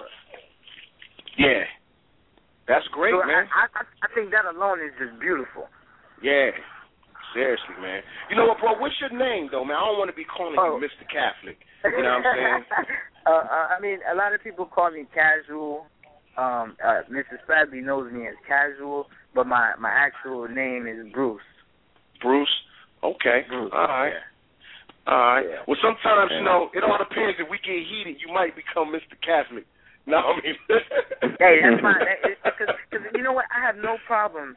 Yeah. That's great, so man. I think that alone is just beautiful. Yeah. Seriously, man. You know what, bro? What's your name, though, man? I don't want to be calling you Mr. Catholic. You know what I'm saying? I mean, a lot of people call me Casual. Mrs. Fabby knows me as Casual, but my actual name is Bruce. Bruce? Okay. Bruce. All right. Yeah. All right. Yeah. Well, sometimes, it all depends. If we get heated, you might become Mr. Catholic. No, I mean. Hey, that's fine. Because you know what? I have no problem.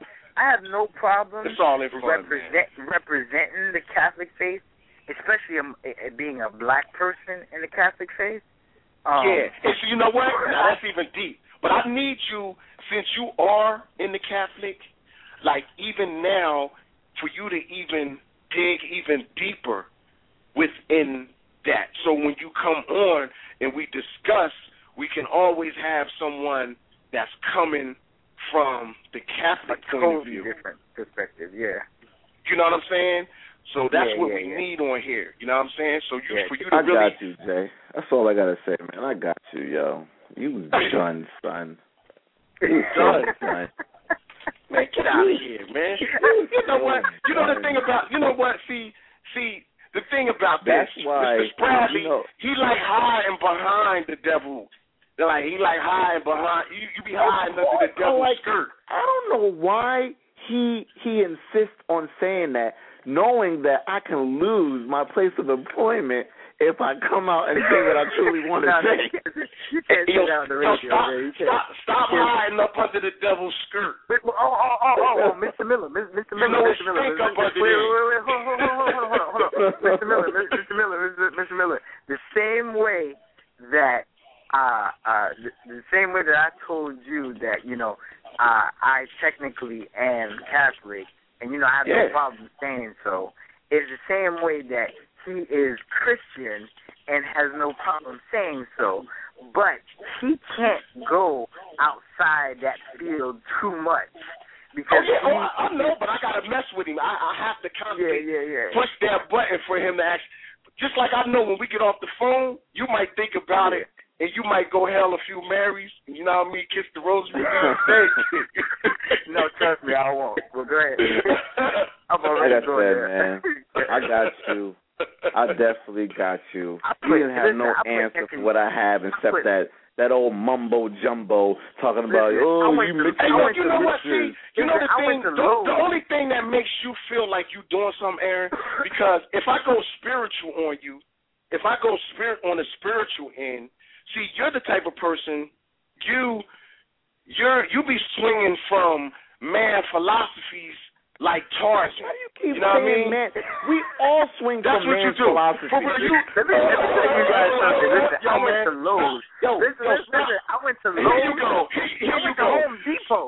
It's all in fun, representing the Catholic faith, especially being a black person in the Catholic faith. Yeah. And so you know what? Now, that's even deep. But I need you, since you are in the Catholic, like even now, for you to even dig even deeper within that. So when you come on and we discuss, we can always have someone that's coming from the Catholic point of view. Different perspective, yeah. You know what I'm saying? So that's what we need on here. You know what I'm saying? So for you to I really... got you, Jay. That's all I got to say, man. I got you, yo. You done, son. You done, son. Man, get out of here, man. You know what? You know the thing about... You know what? See, the thing about that's this, why, Mr. Bradley, he like hiding behind the devil. Like, he like hiding behind... You be hiding under the devil's skirt. I don't know why he insists on saying that, knowing that I can lose my place of employment if I come out and say what I truly want to say. You can't sit down the radio, man. Stop hiding up under the devil's skirt. Oh, Mr. Miller. Mr. Miller. Wait, hold on. Mr. Miller. The same way that I told you that, I technically am Catholic, and, I have no problem saying so, is the same way that he is Christian and has no problem saying so, but he can't go outside that field too much. Because I know, but I got to mess with him. I have to constantly push that button for him to act. Just like I know when we get off the phone, you might think about it, and you might go hell a few Marys, you know what I mean, kiss the rosary. No, trust me, I won't. Well, go ahead. I'm already going there. Man. I got you. I definitely got you. You didn't have no answer for what I have except that old mumbo jumbo talking about, you mixing up you know what? See, you know the thing. The only thing that makes you feel like you doing something, Aaron, because if I go spiritual on you, if I go on the spiritual end, see, you're the type of person you be swinging from man philosophies like Tarzan. Why do you keep know saying, what I mean? Man? We all swing from man philosophy. Let me tell you guys something. Listen, I went to Lowe's. Listen, I went to Lowe's. Here you go. I went to Home Depot.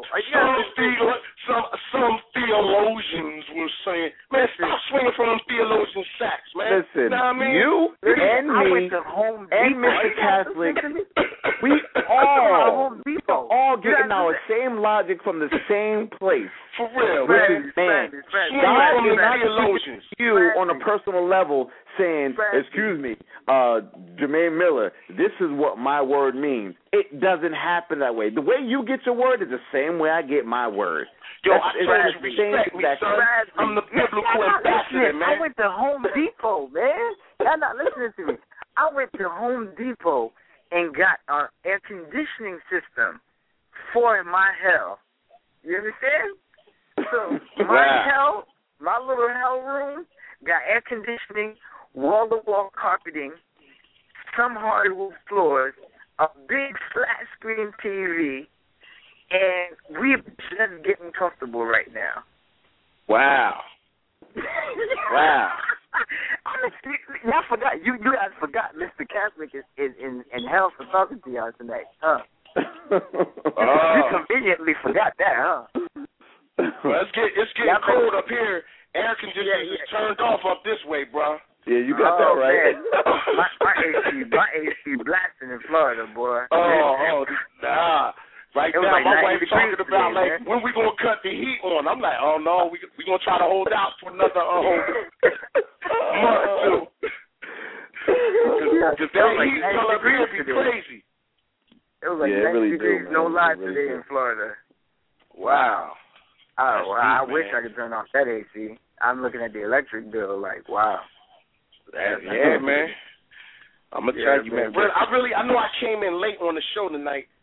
Some theologians were saying, man, stop swinging from them theologian sacks, man. Listen, know what I mean? you and me and Mr. Catholic, we all getting our same logic from the same place. For real, man. God is not you on a personal level saying, excuse me, Jermaine Miller, this is what my word means. It doesn't happen that way. The way you get your word is the same way I get my word. Yo, I respect me, son. I'm the biblical ambassador, man. I went to Home Depot, man. Y'all not listening to me. I went to Home Depot and got an air conditioning system for my hell. You understand? So my little hell room got air conditioning, wall-to-wall carpeting, some hardwood floors, a big flat screen TV, and we're just getting comfortable right now. Wow. Wow. Y'all forgot. You guys forgot Mr. Catholic is in hell for talking to y'all tonight, huh? You conveniently forgot that, huh? Well, it's getting cold up here. Air conditioning is turned off up this way, bro. Yeah, you got that right. my AC blasting in Florida, boy. Nah. Right now, like my wife's talking about today, when we gonna cut the heat on. I'm like, oh no, we gonna try to hold out for another month or two. Because that heat color up here be crazy. It was like 90 degrees, no lie today in Florida. Wow. Oh, I wish I could turn off that AC. I'm looking at the electric bill like, wow. Yeah, man. I'm gonna tell you, man. I know I came in late on the show tonight.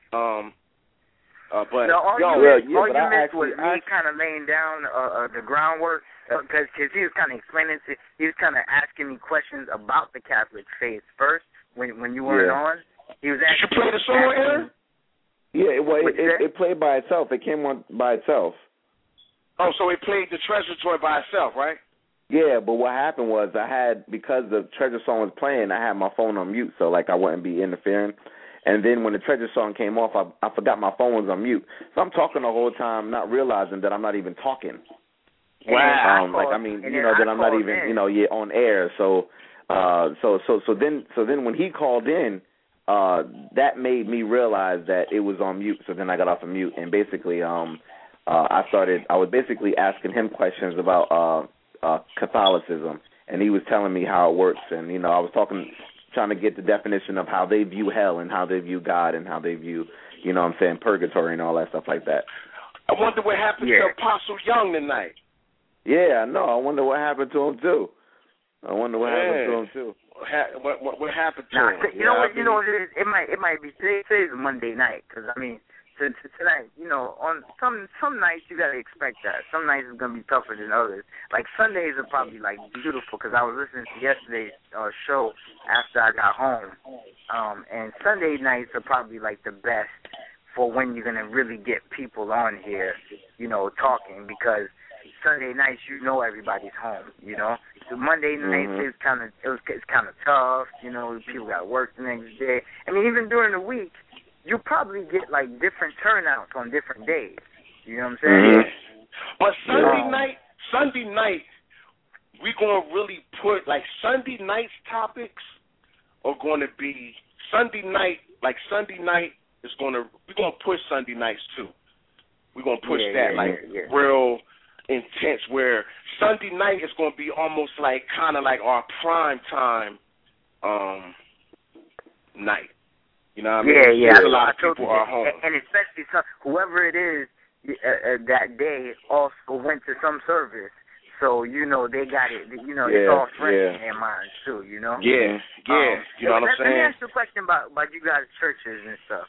But all you missed was me kind of laying down the groundwork because he was kind of explaining he was kind of asking me questions about the Catholic faith first when you weren't on. He was asking. Did you play the song, Aaron? Yeah, it played by itself. It came on by itself. Oh, so it played the Treasure Joy by itself, right? Yeah, but what happened was because the Treasure song was playing, I had my phone on mute, so like I wouldn't be interfering. And then when the Treasure song came off, I forgot my phone was on mute. So I'm talking the whole time, not realizing that I'm not even talking. Wow. That I'm not even, on air. So then when he called in, that made me realize that it was on mute. So then I got off of mute, and basically, I was basically asking him questions about Catholicism, and he was telling me how it works, and I was trying to get the definition of how they view hell and how they view God and how they view, purgatory and all that stuff like that. I wonder what happened to Apostle Young tonight. Yeah, I know. I wonder what happened to him too. What happened to him? You know what it is? It might be today's a Monday night because tonight, on some nights you gotta expect that. Some nights it's gonna be tougher than others. Like Sundays are probably like beautiful because I was listening to yesterday's show after I got home, and Sunday nights are probably like the best for when you're gonna really get people on here, talking because Sunday nights everybody's home. The Monday nights it's kind of tough. People got to work the next day. Even during the week. You probably get like different turnouts on different days. You know what I'm saying? Mm-hmm. But Sunday night, we gonna really put like Sunday night's topics are gonna be Sunday night. Like Sunday night we're gonna push Sunday nights too. We're gonna push real intense. Where Sunday night is gonna be almost like kind of like our prime time night. You know what I mean? Yeah. A lot of people are home. And especially whoever it is that day also went to some service. So, they got it. It's all fresh in their minds, too, Yeah. You know what I'm saying? Let me ask you a question about you guys' churches and stuff.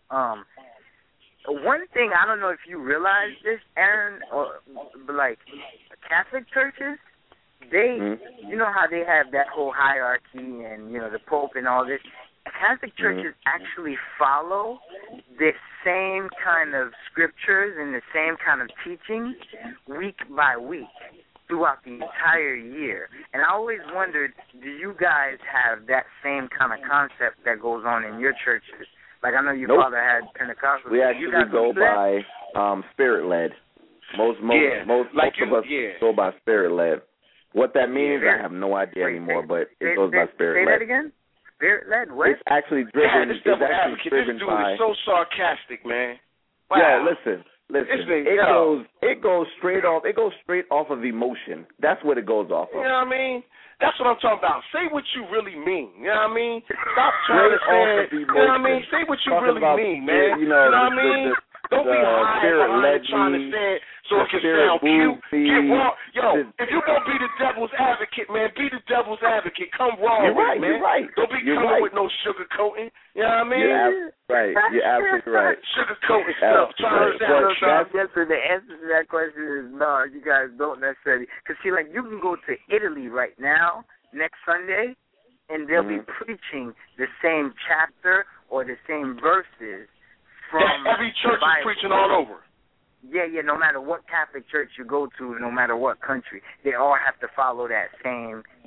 One thing, I don't know if you realize this, Aaron, but like Catholic churches, they, you know how they have that whole hierarchy and, the Pope and all this. Catholic churches actually follow the same kind of scriptures and the same kind of teachings week by week throughout the entire year. And I always wondered, do you guys have that same kind of concept that goes on in your churches? Like I know your father had Pentecostal. We actually go by Spirit-led. Most of us go by Spirit-led. What that means, I have no idea anymore, but it goes by Spirit-led. Say that again? Spirit-led? What? It's actually driven. This dude is so sarcastic, man. Wow. Yeah, listen. It goes straight off. It goes straight off of emotion. That's what it goes off of. You know what I mean? That's what I'm talking about. Say what you really mean. You know what I mean? Stop trying to say. You know what I mean? Say what you really mean, man. You know what I mean? Don't be high behind trying to say it so it can sound cute. Get raw. Yo, if you're going to be the devil's advocate, man, be the devil's advocate. Come raw with it, man. You're right. Don't be coming with no sugarcoating. You know what I mean? You're absolutely right. Sugarcoating stuff. Trying to sound the answer to that question is no, you guys don't necessarily. Because, see, like, you can go to Italy right now, next Sunday, and they'll be preaching the same chapter or the same verses. Every church is preaching all over. Yeah, no matter what Catholic church you go to, no matter what country, they all have to follow that same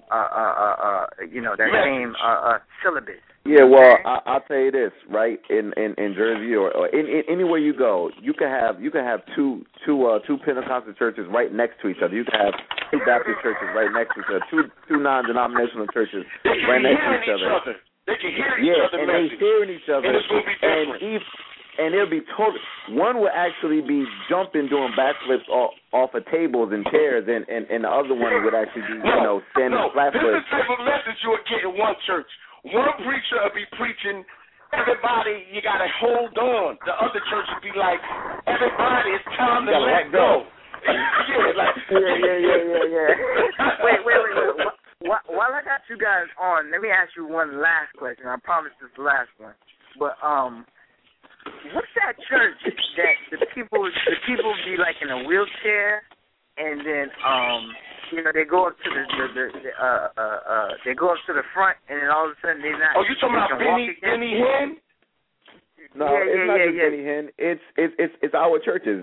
that same syllabus. Yeah, well, I'll tell you this, right? In Jersey or anywhere you go, you can have two Pentecostal churches right next to each other. You can have two Baptist churches right next to each other, two non-denominational churches right next to each other. They can hear each other. And they hearing each other, and it's gonna be different. And it'll be total. One will actually be jumping, doing backflips off of tables and chairs, and the other one would actually be, standing flat This foot. is the type of message you would get in one church. One preacher will be preaching, everybody, you got to hold on. The other church would be like, everybody, it's time to let go. Yeah. Wait. While I got you guys on, let me ask you one last question. I promise this is the last one. But what's that church that the people be like in a wheelchair, and then they go up to the front, and then all of a sudden they're not. Oh, you talking about Benny Hinn? No, it's not just Benny Hinn. It's our churches.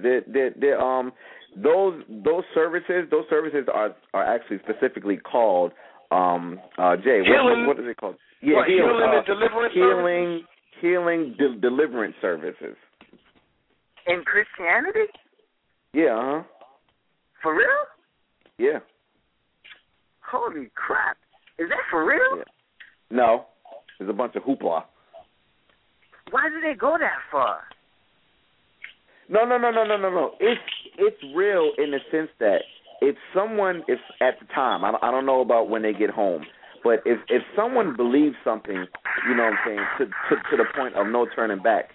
Those services are actually specifically called Jay. What is it called? Yeah, healing and deliverance. Healing deliverance services. In Christianity? Yeah. For real? Yeah. Holy crap! Is that for real? Yeah. No, there's a bunch of hoopla. Why do they go that far? No. It's real in the sense that if at the time, I don't know about when they get home, but if someone believes something, you know what I'm saying, to the point of no turning back,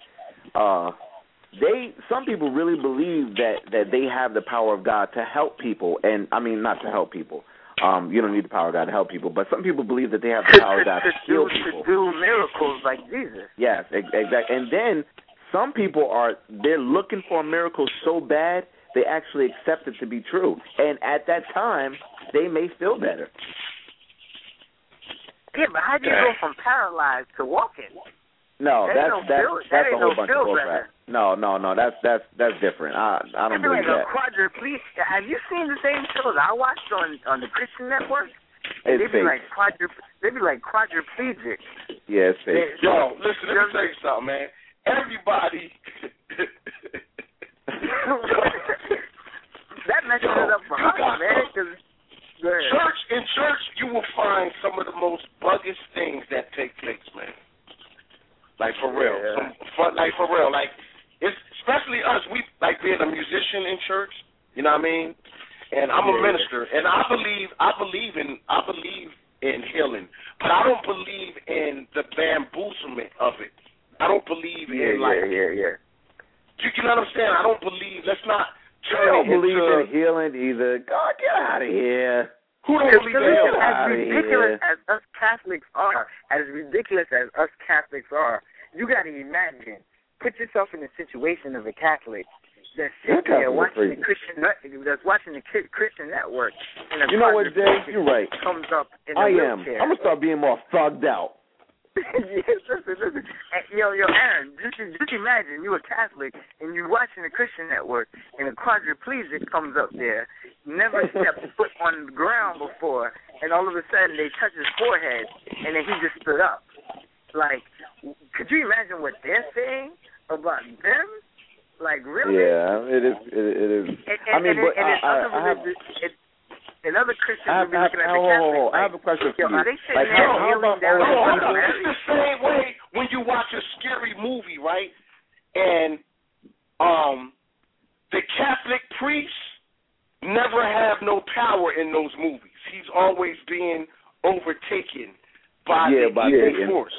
some people really believe that they have the power of God to help people, and I mean not to help people. You don't need the power of God to help people, but some people believe that they have the power of God to heal people. To do miracles like Jesus. Yes, exactly. And then some people they're looking for a miracle so bad they actually accept it to be true, and at that time they may feel better. Yeah, but how do you go from paralyzed to walking? No, that's a whole bunch of bullcrap. No, that's different. I don't believe that. Have you seen the same shows I watched on the Christian Network? It's They'd be like quadriplegic. Yeah, it's fake. Yo, listen, let me tell you something, man. Everybody. That messes it up for us, man. In church, you will find some of the most buggish things that take place, man. Like for real, like it's especially us. We like being a musician in church. You know what I mean? And I'm a minister, and I believe in healing, but I don't believe in the bamboozlement of it. I don't believe in You know what I'm saying? I don't believe. Let's not. I don't believe in healing either. God, get out of here. Who don't believe in healing? As ridiculous as us Catholics are, you got to imagine. Put yourself in the situation of a Catholic that's sitting there watching the Christian Network. And you know what, Jay? You're right. Comes up in a I'm wheelchair. gonna start being more thugged out. Yes, listen. Yo, Aaron, just imagine you a Catholic and you're watching the Christian Network and a quadriplegic comes up there, never stepped foot on the ground before, and all of a sudden they touch his forehead and then he just stood up. Like, could you imagine what they're saying about them? Like, really? Yeah, it is. And other Christians will be looking at the Catholics. I have a question for you. Are they sitting there kneeling down? It's the same way when you watch a scary movie, right? And the Catholic priest never have no power in those movies. He's always being overtaken by the force.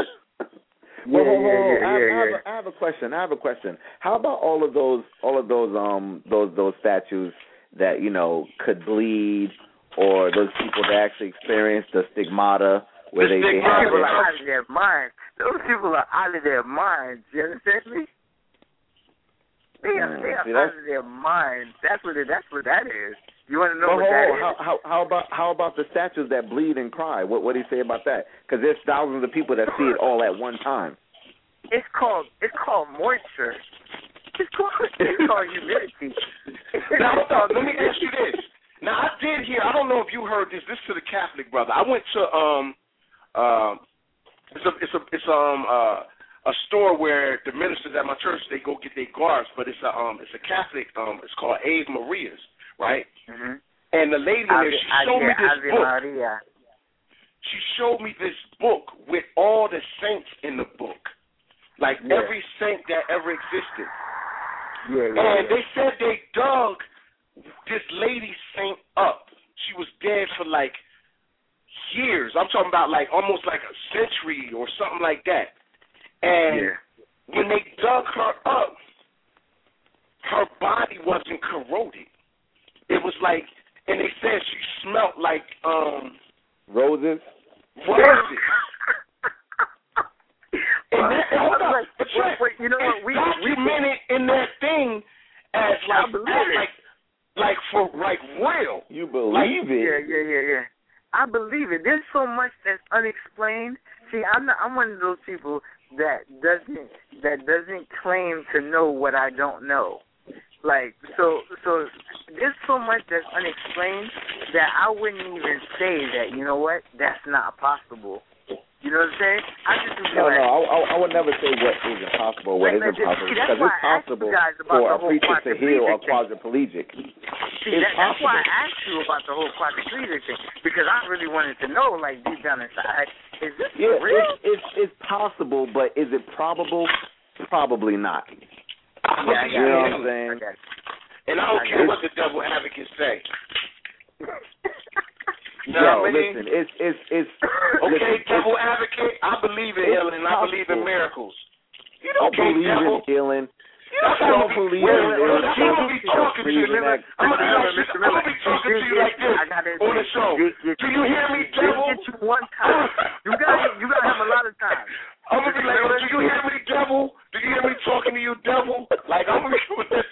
I have a question. How about all of those statues that could bleed, or those people that actually experience the stigmata where they have people are out of their minds. Those people are out of their minds. You understand me? They are out of their minds. That's what that is. You want to know what that is? How about the statues that bleed and cry? What do you say about that? Because there's thousands of people that see it all at one time. It's called moisture. It's called humidity. Now, let me ask you this. Now, I did hear, I don't know if you heard this. This to the Catholic brother. I went to it's a store where the ministers at my church, they go get their guards, but it's a Catholic. It's called Ave Maria's, right? Mm-hmm. And the lady there, she showed me this book. Maria. She showed me this book with all the saints in the book, like every saint that ever existed. And they said they dug this lady saint up. She was dead for like years. I'm talking about like almost like a century or something like that. And when they dug her up, her body wasn't corroded. It was like, and they said she smelled like roses. And you know what? We documented in that thing as like for real. You believe it? Yeah. I believe it. There's so much that's unexplained. See, I'm one of those people that doesn't claim to know what I don't know. Like, so there's so much that's unexplained that I wouldn't even say that, you know what, that's not possible. You know what I'm saying? I would never say what is impossible, what isn't possible, because it's possible for a preacher to heal a quadriplegic. That's why I asked you about the whole quadriplegic thing, because I really wanted to know, like, deep down inside, is this real? It's possible, but is it probable? Probably not. Yeah, you know what I'm saying? And I don't care what the devil advocates say. Listen, it's okay, devil advocate, I believe in healing, I believe in miracles. You don't believe in healing. You don't believe in healing. I'm going to be talking to you. I'm going to be talking to you like this on the show. Do you hear me, devil? Get you one time. You got to have a lot of time. I'm going to be like, do you hear me, devil? Do you hear me talking to you, devil? Like, I'm going to be with this.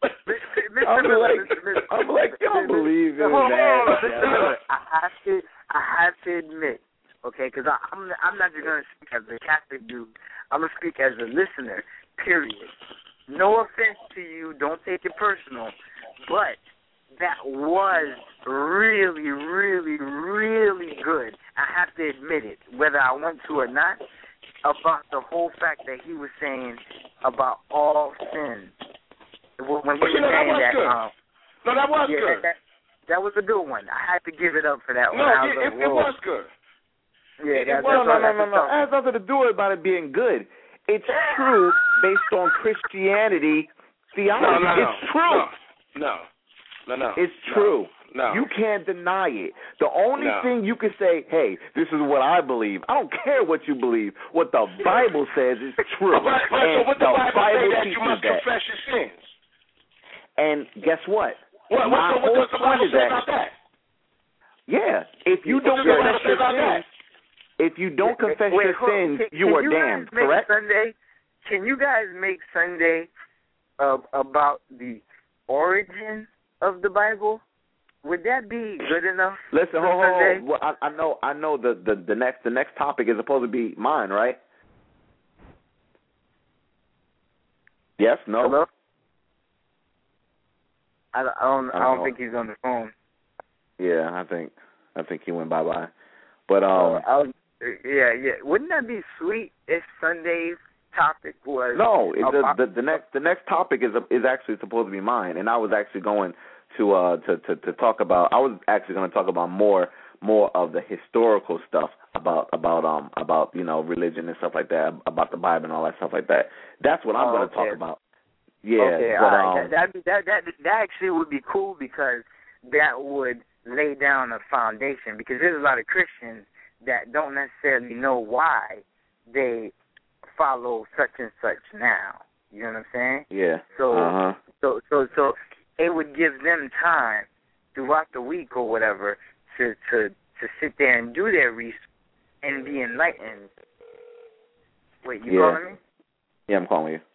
I'm like, you don't believe in that. I have to admit, okay, because I'm not just going to speak as a Catholic dude. I'm going to speak as a listener, period. No offense to you. Don't take it personal. But that was really, really, really good. I have to admit it, whether I want to or not, about the whole fact that he was saying about all sins. When he was saying that. No, that was good. That was a good one. I had to give it up for that one. No, it was good. Yeah, no. It has nothing to do about it being good. It's true based on Christianity theology. It's true. No. It's true. No. You can't deny it. The only thing you can say, hey, this is what I believe. I don't care what you believe. What the Bible says is true. But so what the Bible says that you must confess your sins. And guess what? What does the Bible say about that? Yeah. If you don't confess your sins, your sins, you are damned, correct? Can you guys make Sunday about the origin of the Bible? Would that be good enough? Listen, hold on. Well, I know the next topic is supposed to be mine, right? Yes, no. Hello? I don't think he's on the phone. Yeah, I think he went bye-bye. But yeah. Wouldn't that be sweet if Sunday's topic was? No, the next topic is actually supposed to be mine, and I was actually going to talk about. I was actually going to talk about more of the historical stuff about religion and stuff like that, about the Bible and all that stuff like that. That's what I'm going to talk about. Yeah, okay, that actually would be cool, because that would lay down a foundation, because there's a lot of Christians that don't necessarily know why they follow such and such now. You know what I'm saying? Yeah. So it would give them time throughout the week or whatever to sit there and do their research and be enlightened. Wait, you calling me? Yeah, I'm calling you.